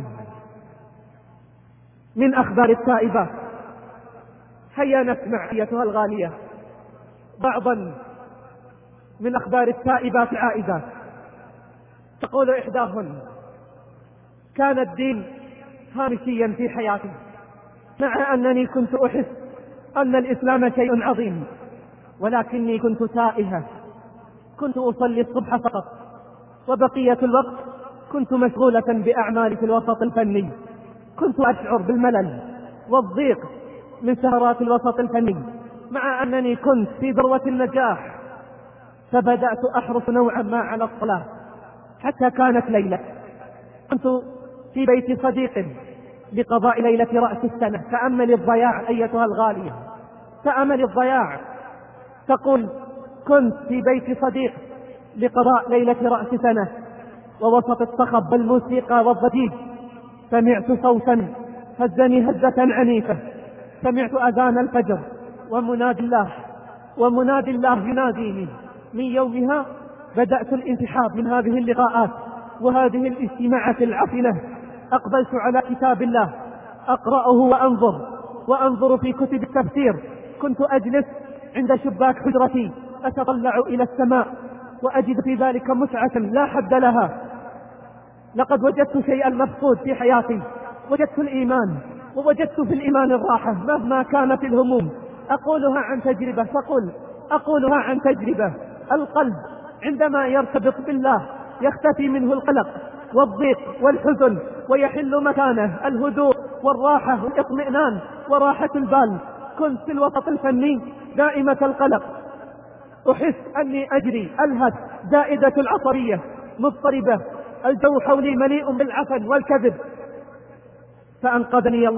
من أخبار التائبات، هيا نسمع أيتها الغالية بعضا من أخبار التائبات العائدات. تقول إحداهن: كان الدين هامشيا في حياتي، مع أنني كنت أحس أن الإسلام شيء عظيم، ولكني كنت تائهة، كنت أصلي الصبح فقط، وبقية الوقت كنت مشغولة بأعمالي في الوسط الفني. كنت أشعر بالملل والضيق من سهرات الوسط الفني، مع أنني كنت في ذروة النجاح. فبدأت أحرص نوعا ما على الصلاة، حتى كانت ليلة كنت في بيت صديق لقضاء ليلة رأس السنة. تأمل الضياع أيتها الغالية، تأمل الضياع. تقول: كنت في بيت صديق لقضاء ليلة رأس سنة، ووسط الصخب والموسيقى والضجيج سمعت صوتا هزني هزة عنيفة، سمعت أذان الفجر ومنادي الله يناديني. من يومها بدأت الانسحاب من هذه اللقاءات وهذه الاجتماعات العفنة. أقبلت على كتاب الله أقرأه وأنظر في كتب التفسير. كنت أجلس عند شباك حجرتي أتطلع إلى السماء وأجد في ذلك متعة لا حد لها. لقد وجدت شيئا مفقود في حياتي، وجدت الإيمان، ووجدت في الإيمان الراحة مهما كانت الهموم. أقولها عن تجربة. القلب عندما يرتبط بالله يختفي منه القلق والضيق والحزن، ويحل مكانه الهدوء والراحة والاطمئنان وراحة البال. كنت في الوسط الفني دائمة القلق، أحس أني أجري ألهث، زائدة العصبية، مضطربة، الجو حولي مليء بالعفن والكذب. فأنقذني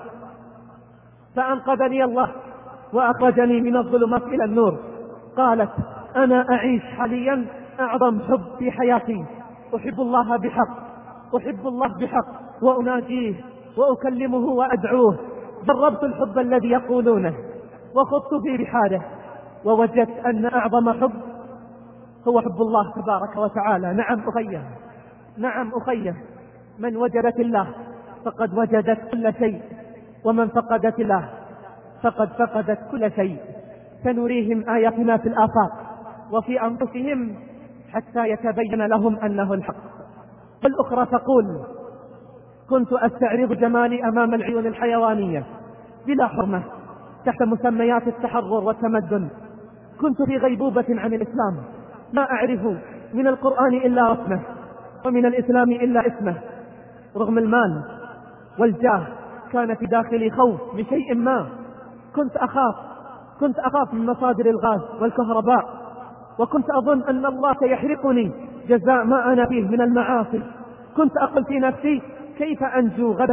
الله وأخرجني من الظلمات إلى النور. قالت: أنا أعيش حاليا أعظم حب في حياتي، أحب الله بحق وأناجيه وأكلمه وأدعوه. جربت الحب الذي يقولونه وخضت في بحاره، ووجدت أن أعظم حب هو حب الله تبارك وتعالى. نعم أخيه، من وجدت الله فقد وجدت كل شيء، ومن فقدت الله فقد فقدت كل شيء. سنريهم آياتنا في الآفاق وفي أنفسهم حتى يتبين لهم أنه الحق. والأخرى تقول: كنت أستعرض جمالي أمام العيون الحيوانية بلا حرمة تحت مسميات التحرر والتمدن. كنت في غيبوبة عن الإسلام، ما أعرف من القرآن إلا رسمه، ومن الإسلام إلا اسمه. رغم المال والجاه كان في داخلي خوف من شيء ما. كنت أخاف من مصادر الغاز والكهرباء، وكنت أظن أن الله سيحرقني جزاء ما أنا فيه من المعاصي. كنت أقول في نفسي: كيف أنجو غدا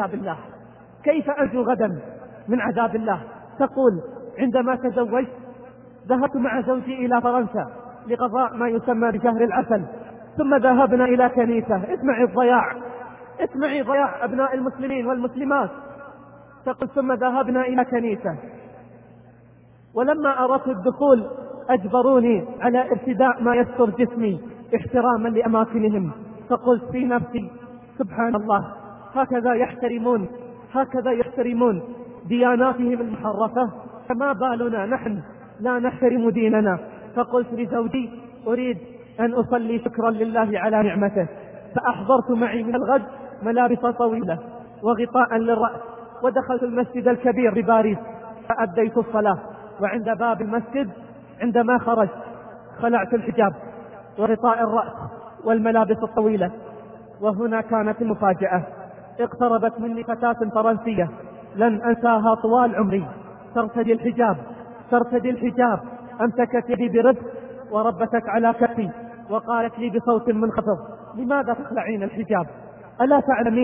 من عذاب الله؟ تقول: عندما تزوجت ذهبت مع زوجي إلى فرنسا لقضاء ما يسمى بشهر العسل، ثم ذهبنا إلى كنيسة. اسمعي ضياع أبناء المسلمين والمسلمات. تقول: ثم ذهبنا إلى كنيسة، ولما أردت الدخول أجبروني على ارتداء ما يستر جسمي احتراما لأماكنهم. فقلت في نفسي: سبحان الله، هكذا يحترمون دياناتهم المحرفة، فما بالنا نحن لا نحترم ديننا. فقلت لزوجي: أريد أن أصلي شكرا لله على نعمته. فأحضرت معي من الغد ملابس طويلة وغطاء للرأس، ودخلت المسجد الكبير بباريس فأديت الصلاة. وعند باب المسجد عندما خرجت خلعت الحجاب وغطاء الرأس والملابس الطويلة. وهنا كانت المفاجأة. اقتربت مني فتاة فرنسية لن أنساها طوال عمري، ترتدي الحجاب، أمسكت يدي برفق وربتك على كتفي وقالت لي بصوت منخفض: لماذا تخلعين الحجاب؟ ألا تعلمين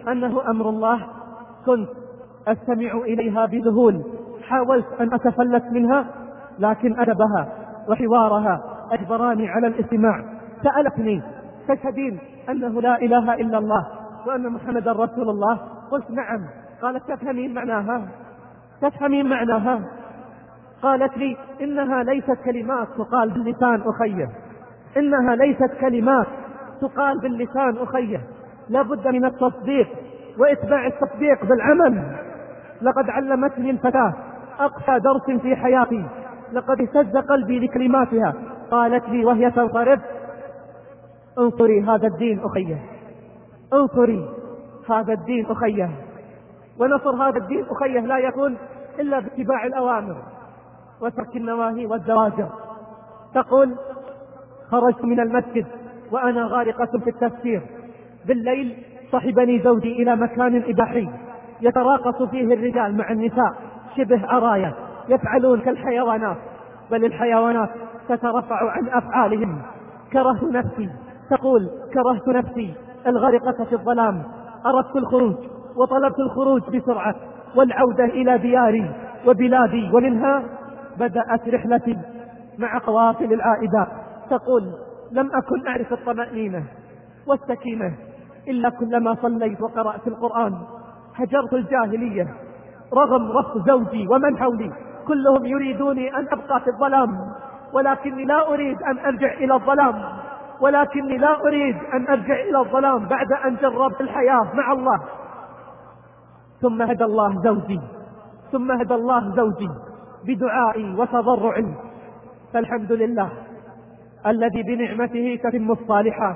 أنه أمر الله كنت أستمع إليها بذهول. حاولت أن أتفلت منها، لكن أدبها وحوارها أجبراني على الاستماع. سألتني: تشهدين أنه لا إله إلا الله وأن محمدا رسول الله؟ قلت: نعم. قالت: تفهمين معناها؟ تفهمين معناها؟ قالت لي: إنها ليست كلمات تقال باللسان أخيه، إنها ليست كلمات تقال باللسان أخيه، لابد من التصديق وإتباع التصديق بالعمل. لقد علمتني الفتاة أقصى درس في حياتي، لقد اهتز قلبي لكلماتها. قالت لي وهي تنصرف: انصري هذا الدين أخيه، انصري هذا الدين أخيه. ونصر هذا الدين أخيه لا يكون إلا باتباع الأوامر وترك النواهي والزواجر. تقول: خرجت من المسجد وأنا غارقة في التفكير. بالليل صحبني زوجي إلى مكان إباحي يتراقص فيه الرجال مع النساء شبه عرايا، يفعلون كالحيوانات، بل الحيوانات تترفع عن أفعالهم. كرهت نفسي، تقول: كرهت نفسي الغارقة في الظلام. أردت الخروج وطلبت الخروج بسرعة والعودة إلى دياري وبلادي، ومنها بدأت رحلتي مع قوافل العائدات. تقول: لم أكن أعرف الطمأنينة والسكينة إلا كلما صليت وقرأت القرآن. هجرت الجاهلية رغم رفض زوجي ومن حولي، كلهم يريدوني أن أبقى في الظلام، ولكني لا أريد أن أرجع إلى الظلام، ولكني لا أريد أن أرجع إلى الظلام بعد أن جربت الحياة مع الله. ثم هدى الله زوجي، ثم هدى الله زوجي بدعائي وتضرعي. فالحمد لله الذي بنعمته تتم الصالحات.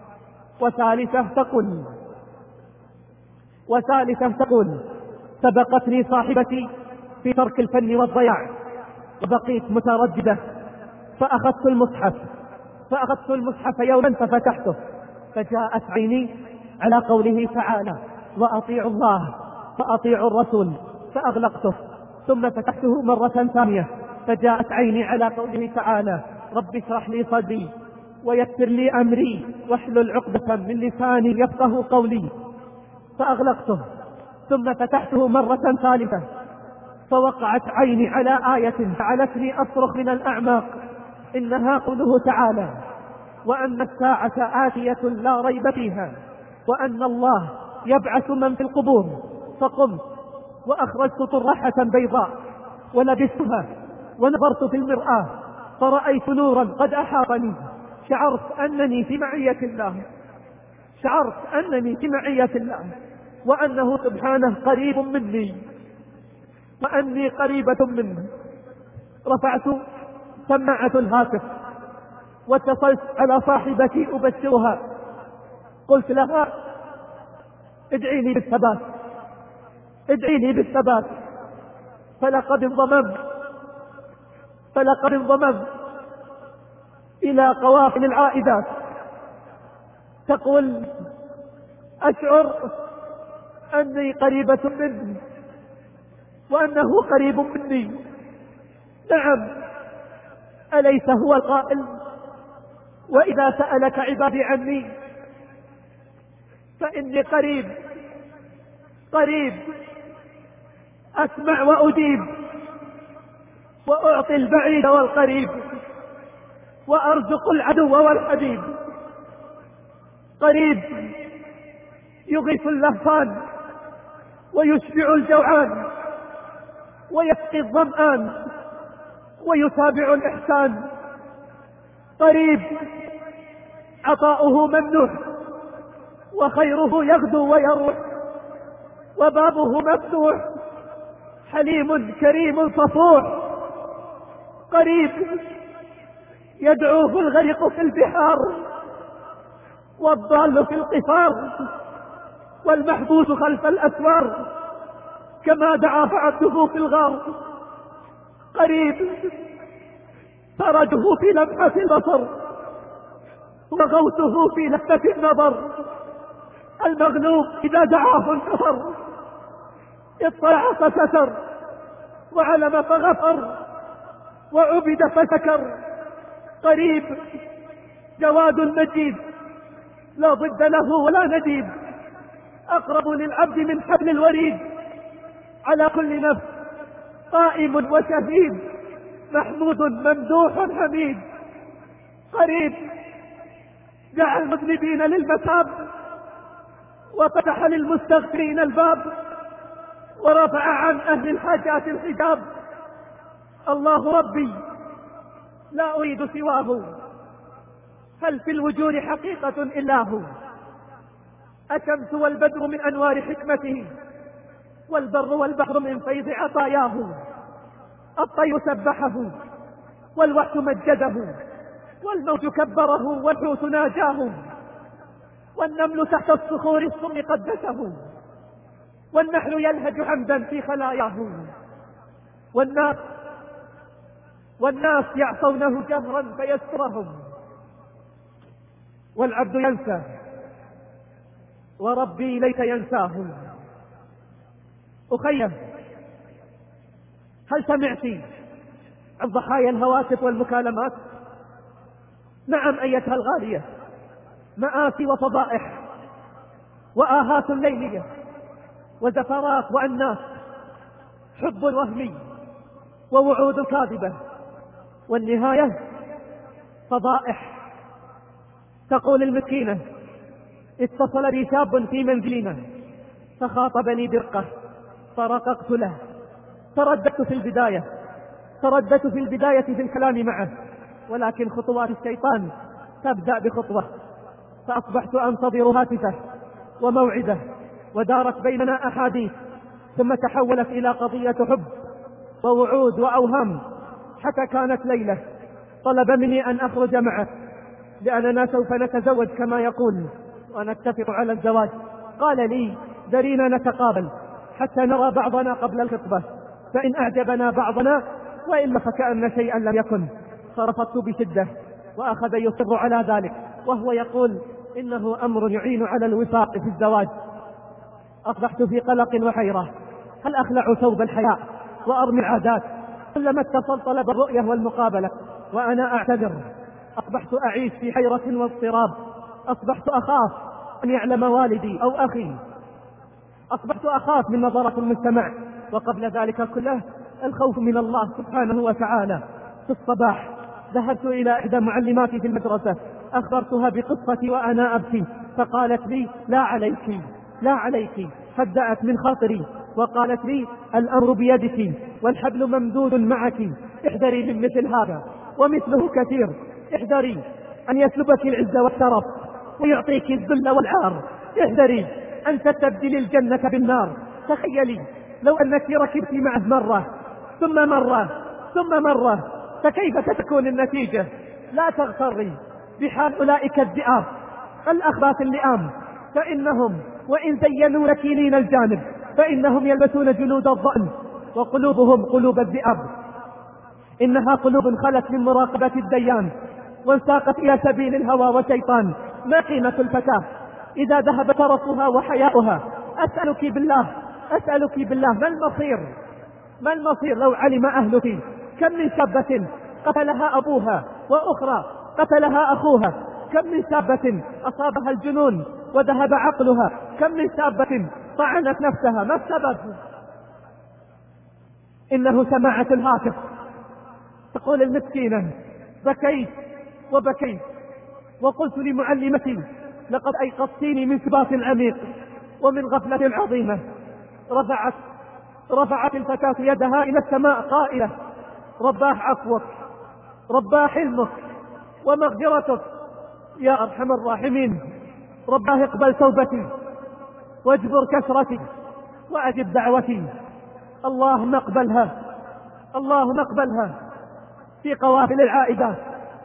وثالثة تقول: سبقتني صاحبتي في ترك الفن والضياع، وبقيت مترددة، فأخذت المصحف يوما ففتحته، فجاءت عيني على قوله تعالى: وأطيعوا الله فأطيعوا الرسول، فأغلقته. ثم فتحته مرة ثانية، فجاءت عيني على قوله تعالى: رب اشرح لي صدري ويسر لي أمري واحلل عقدة من لساني يفقه قولي، فأغلقته. ثم فتحته مرة ثالثة، فوقعت عيني على آية جعلتني أصرخ من الأعماق، إنها قوله تعالى: وأن الساعة آتية لا ريب فيها وأن الله يبعث من في القبور. فقمت وأخرجت طرحة بيضاء ولبستها ونظرت في المرآة، فرأيت نورا قد أحاطني. شعرت أنني في معية الله، وأنه سبحانه قريب مني وأني قريبة منه. رفعت سماعة الهاتف واتصلت على صاحبتي أبشرها. قلت لها: ادعي لي بالثبات. فلقد انضممت إلى قوافل العائدات. تقول: أشعر أني قريبة منه وأنه قريب مني. نعم، أليس هو القائل: وإذا سألك عبادي عني فإني قريب أسمع وأجيب، وأعطي البعيد والقريب، وأرزق العدو والحبيب. قريب يغيث اللهفان ويشبع الجوعان ويسقي الظمآن ويتابع الإحسان. قريب عطاؤه ممنوح وخيره يغدو ويروح، وبابه مفتوح، حليم كريم صفوح. قريب يدعوه الغرق في البحار والضال في القفار والمحبوس خلف الأسوار، كما دعا فعبده في الغار. قريب فرجه في لمحة البصر وغوثه في لفة النظر. المغلوب إذا دعاه انتصر، اطلع فستر، وعلم فغفر، وعبد فشكر. قريب جواد مجيد لا ضد له ولا نديد، أقرب للعبد من حبل الوريد، على كل نفس قائم وشهيد، محمود ممدوح حميد، قريب دعا المذنبين للمثاب، وفتح للمستغفرين الباب، ورفع عن أهل الحاجات الحجاب. الله ربي لا أريد سواه، هل في الوجود حقيقة إلا هو؟ الشمس والبدر من أنوار حكمته، والبر والبحر من فيض عطاياه، الطير سبحه والوحش مجده، والموج كبره والحوت ناجاه، والنمل تحت الصخور الصم قدسه، والنحل يلهج حمدا في خلاياه، والناس يعصونه جهرا فيسترهم، والعبد ينسى وربي ليت ينساه. أخيه، هل سمعت عن ضحايا الهواتف والمكالمات؟ نعم أيتها الغالية، مآسي وفضائح وآهات ليلية وزفرات وأناس، حب وهمي ووعود كاذبة، والنهاية فضائح. تقول المسكينة: اتصل بي شاب في منزلنا فخاطبني برقة فرققت له، ترددت في البداية في الكلام معه، ولكن خطوات الشيطان تبدأ بخطوة، فأصبحت أنتظر هاتفه وموعده، ودارت بيننا أحاديث، ثم تحولت إلى قضية حب ووعود وأوهام، حتى كانت ليلة طلب مني أن أخرج معه لأننا سوف نتزوج كما يقول ونتفق على الزواج. قال لي: دعينا نتقابل حتى نرى بعضنا قبل الخطبة، فإن أعجبنا بعضنا وإلا فكأن شيئا لم يكن. فرفضت بشدة، وأخذ يصر على ذلك وهو يقول إنه أمر يعين على الوفاق في الزواج. أصبحت في قلق وحيرة، هل أخلع ثوب الحياء وأرمي العادات؟ كلما اتصل طلب الرؤية والمقابلة وأنا أعتذر. أصبحت أعيش في حيرة واضطراب، أصبحت أخاف أن يعلم والدي أو أخي، أصبحت أخاف من نظرة المجتمع، وقبل ذلك كله الخوف من الله سبحانه وتعالى. في الصباح ذهبت إلى إحدى معلماتي في المدرسة، أخبرتها بقصتي وأنا أبكي، فقالت لي: لا عليك لا عليك، هدأت من خاطري وقالت لي: الأمر بيدك والحبل ممدود معك، احذري من مثل هذا ومثله كثير، احذري أن يسلبك العز والشرف ويعطيك الذل والعار، احذري أن تستبدلي الجنة بالنار. تخيلي لو أنك ركبت معه مرة ثم مرة ثم مرة، فكيف ستكون النتيجة؟ لا تغتري بحال أولئك الذئاب الأخباث اللئام، فإنهم وإن زينوا لك لين الجانب فإنهم يلبسون جلود الضأن وقلوبهم قلوب الذئاب. إنها قلوب خلت من مراقبة الديان وانساقت إلى سبيل الهوى والشيطان. ما قيمة الفتاة إذا ذهب شرفها وحياؤها؟ أسألك بالله ما المصير لو علم أهلك كم من شابة قتلها أبوها، وأخرى قتلها أخوها، كم من شابة أصابها الجنون وذهب عقلها، كم من شابة طعنت نفسها، ما السبب؟ إنه سماعة الهاتف. تقول المسكينة: بكيت وبكيت وقلت لمعلمتي: لقد أيقظتيني من سبات عميق ومن غفلة عظيمة. رفعت الفتاة يدها إلى السماء قائلة: رباه عفوك، رباه حلمك ومغفرتك يا أرحم الراحمين، رباه اقبل توبتي واجبر كسرتي وأجب دعوتي. اللهم اقبلها في قوافل العائدات.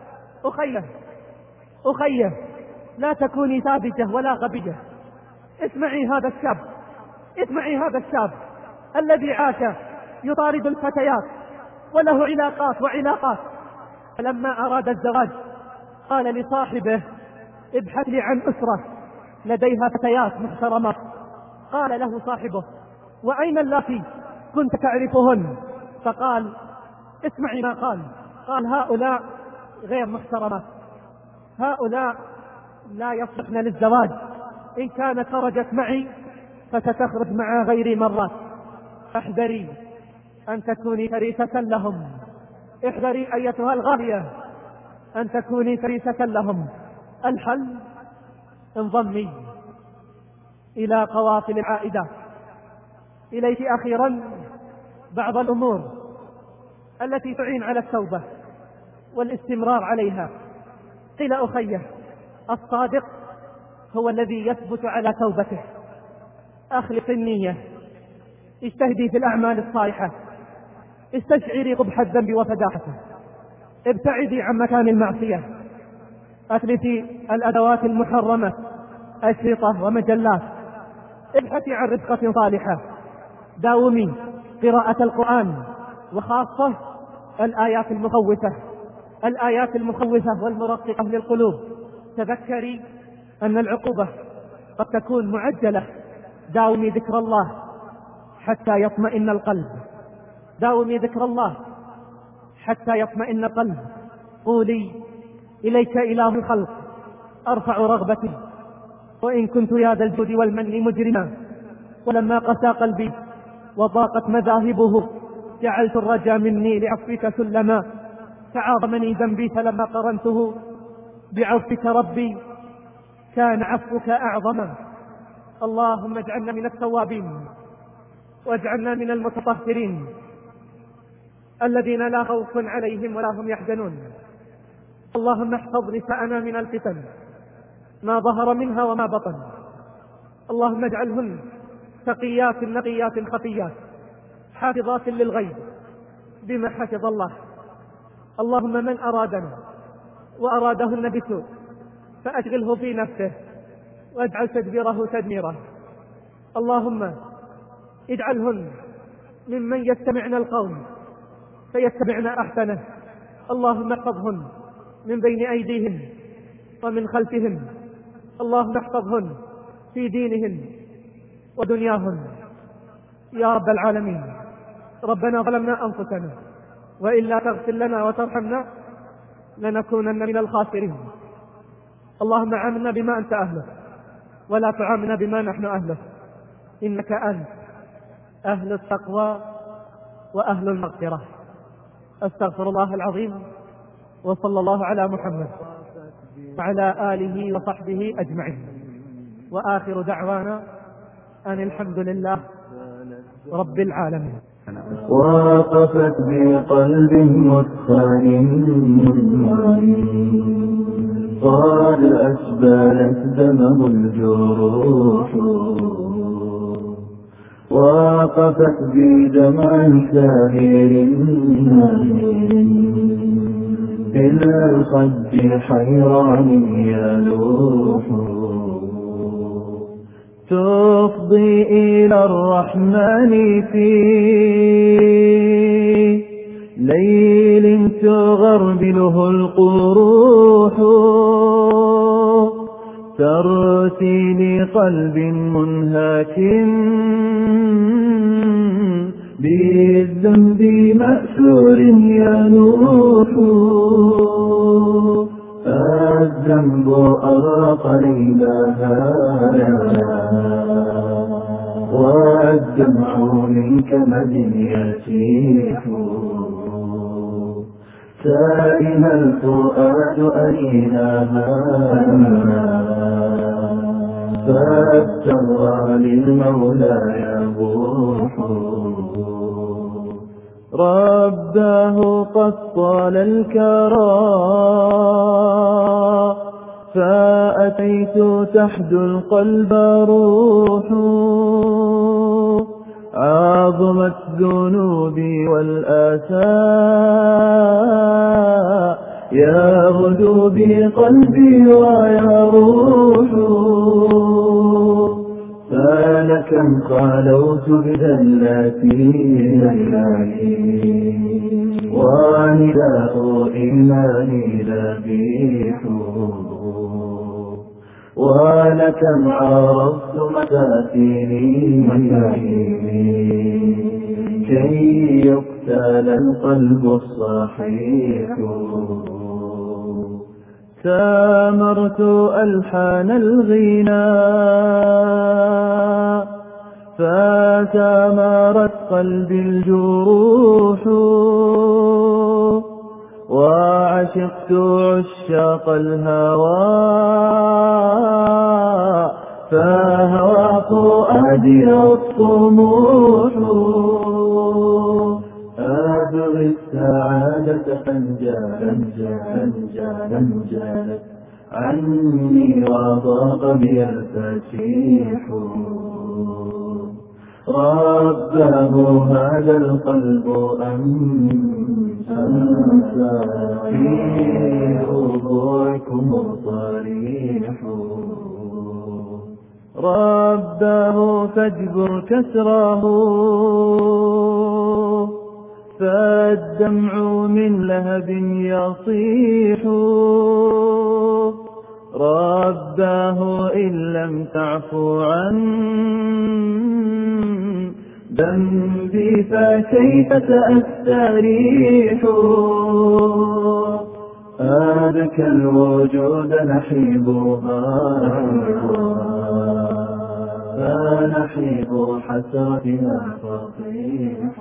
أخيه لا تكوني ساذجة ولا غبية، اسمعي هذا الشاب الذي عاش يطارد الفتيات وله علاقات. فلما أراد الزواج قال لصاحبه: ابحث لي عن أسرة لديها فتيات محترمات. قال له صاحبه: وأين اللاتي كنت تعرفهن؟ فقال: اسمعي ما قال: هؤلاء غير محترمات، هؤلاء لا يصلحن للزواج، إن كانت خرجت معي فستخرج مع غير مرات. احذري أن تكوني فريسة لهم، احذري أيتها الغالية أن تكوني فريسة لهم. الحل انضمي إلى قوافل العائدات. إليك أخيرا بعض الأمور التي تعين على التوبة والاستمرار عليها. قيل أخيه الصادق هو الذي يثبت على توبته. أخلص النية، اجتهدي في الأعمال الصالحة، استشعري قبح الذنب وفداحته، ابتعدي عن مكان المعصية، أتلفي الأدوات المحرمة، أشرطة ومجلات، ابحثي عن رفقة صالحة، داومي قراءة القرآن، وخاصة الآيات المخوفة والمرققة للقلوب. تذكري أن العقوبة قد تكون معجلة. داومي ذكر الله حتى يطمئن القلب، داومي ذكر الله حتى يطمئن القلب. قولي إليك إله الخلق أرفع رغبتي، وإن كنت يا ذا الجود والمن مجرما، ولما قسى قلبي وضاقت مذاهبه جعلت الرجا مني لعفوك سلما. فعاظمني ذنبي فلما قرنته بعفوك ربي كان عفوك أعظما. اللهم اجعلنا من التوابين، واجعلنا من المتطهرين الذين لا خوف عليهم ولا هم يحزنون. اللهم احفظ نساءنا من الفتن ما ظهر منها وما بطن. اللهم اجعلهن تقيات نقيات خفيات حافظات للغيب بما حفظ الله. اللهم من أرادنا وأرادهن بسوء فأشغله في نفسه واجعل تدبيره تدميره. اللهم اجعلهن ممن يستمعن القول فيتبعن أحسنه. اللهم احفظهن من بين أيديهن ومن خلفهن. اللهم احفظهن في دينهن ودنياهن يا رب العالمين. ربنا ظلمنا أنفسنا وإلا تغفر لنا وترحمنا لنكونن من الخاسرين. اللهم عاملنا بما أنت أهله ولا تعاملنا بما نحن أهله، إنك أنت أهل التقوى وأهل المغفرة. أستغفر الله العظيم، وصلى الله على محمد وعلى آله وصحبه أجمعين، وآخر دعوانا أن الحمد لله رب العالمين. وقفت بقلب مطمئن قد أسبلت دمه الجروح، وقفت بدمع ساهر في الخد حيران يلوح، تفضي إلى الرحمن في ليل تغربله القروح، ترثي لقلب منهك بالذنب مأسور ينوح، الذنب أرق ليلها والدمع من كمد يسيح، سائل الفؤاد أريناها فاسترى للمولى يبوح، رباه قد طال الكرى فأتيت تحدو القلب روح، عظمت ذنوبي والآساء يغدو بقلبي ويروح، فلكم خالوت بذلاتي ونداء إيماني ذبيح، ولكم عرفت مفاتيني كي يقتل القلب الصحيح، سامرت ألحان الغناء فتمارت قلبي الجروح وعشقت عشاق الهوى فهوى فؤادي الطموح أبغي السعادة فانجالت عني وضاق بي الفسيح ربه هذا القلب أنسى في ربوعكم صريح ربه فاجبر كسره فالدمع من لهب يصيح رباه إن لم تعفو عن ذنبي فكيف سأستريح أبكى الوجود نحيبها فنحيب حسرتها فصيح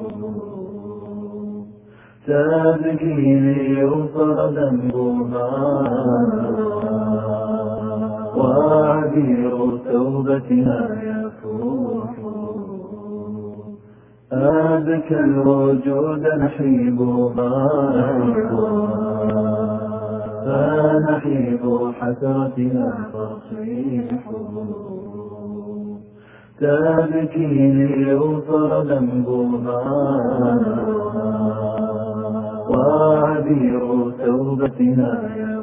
تبكي ليغفر ذنبها وعبير توبتها يفوح أبكى الوجود نحيبها فنحيب حسرتها فصيح تبكي ليغفر ذنبها وعبير توبتها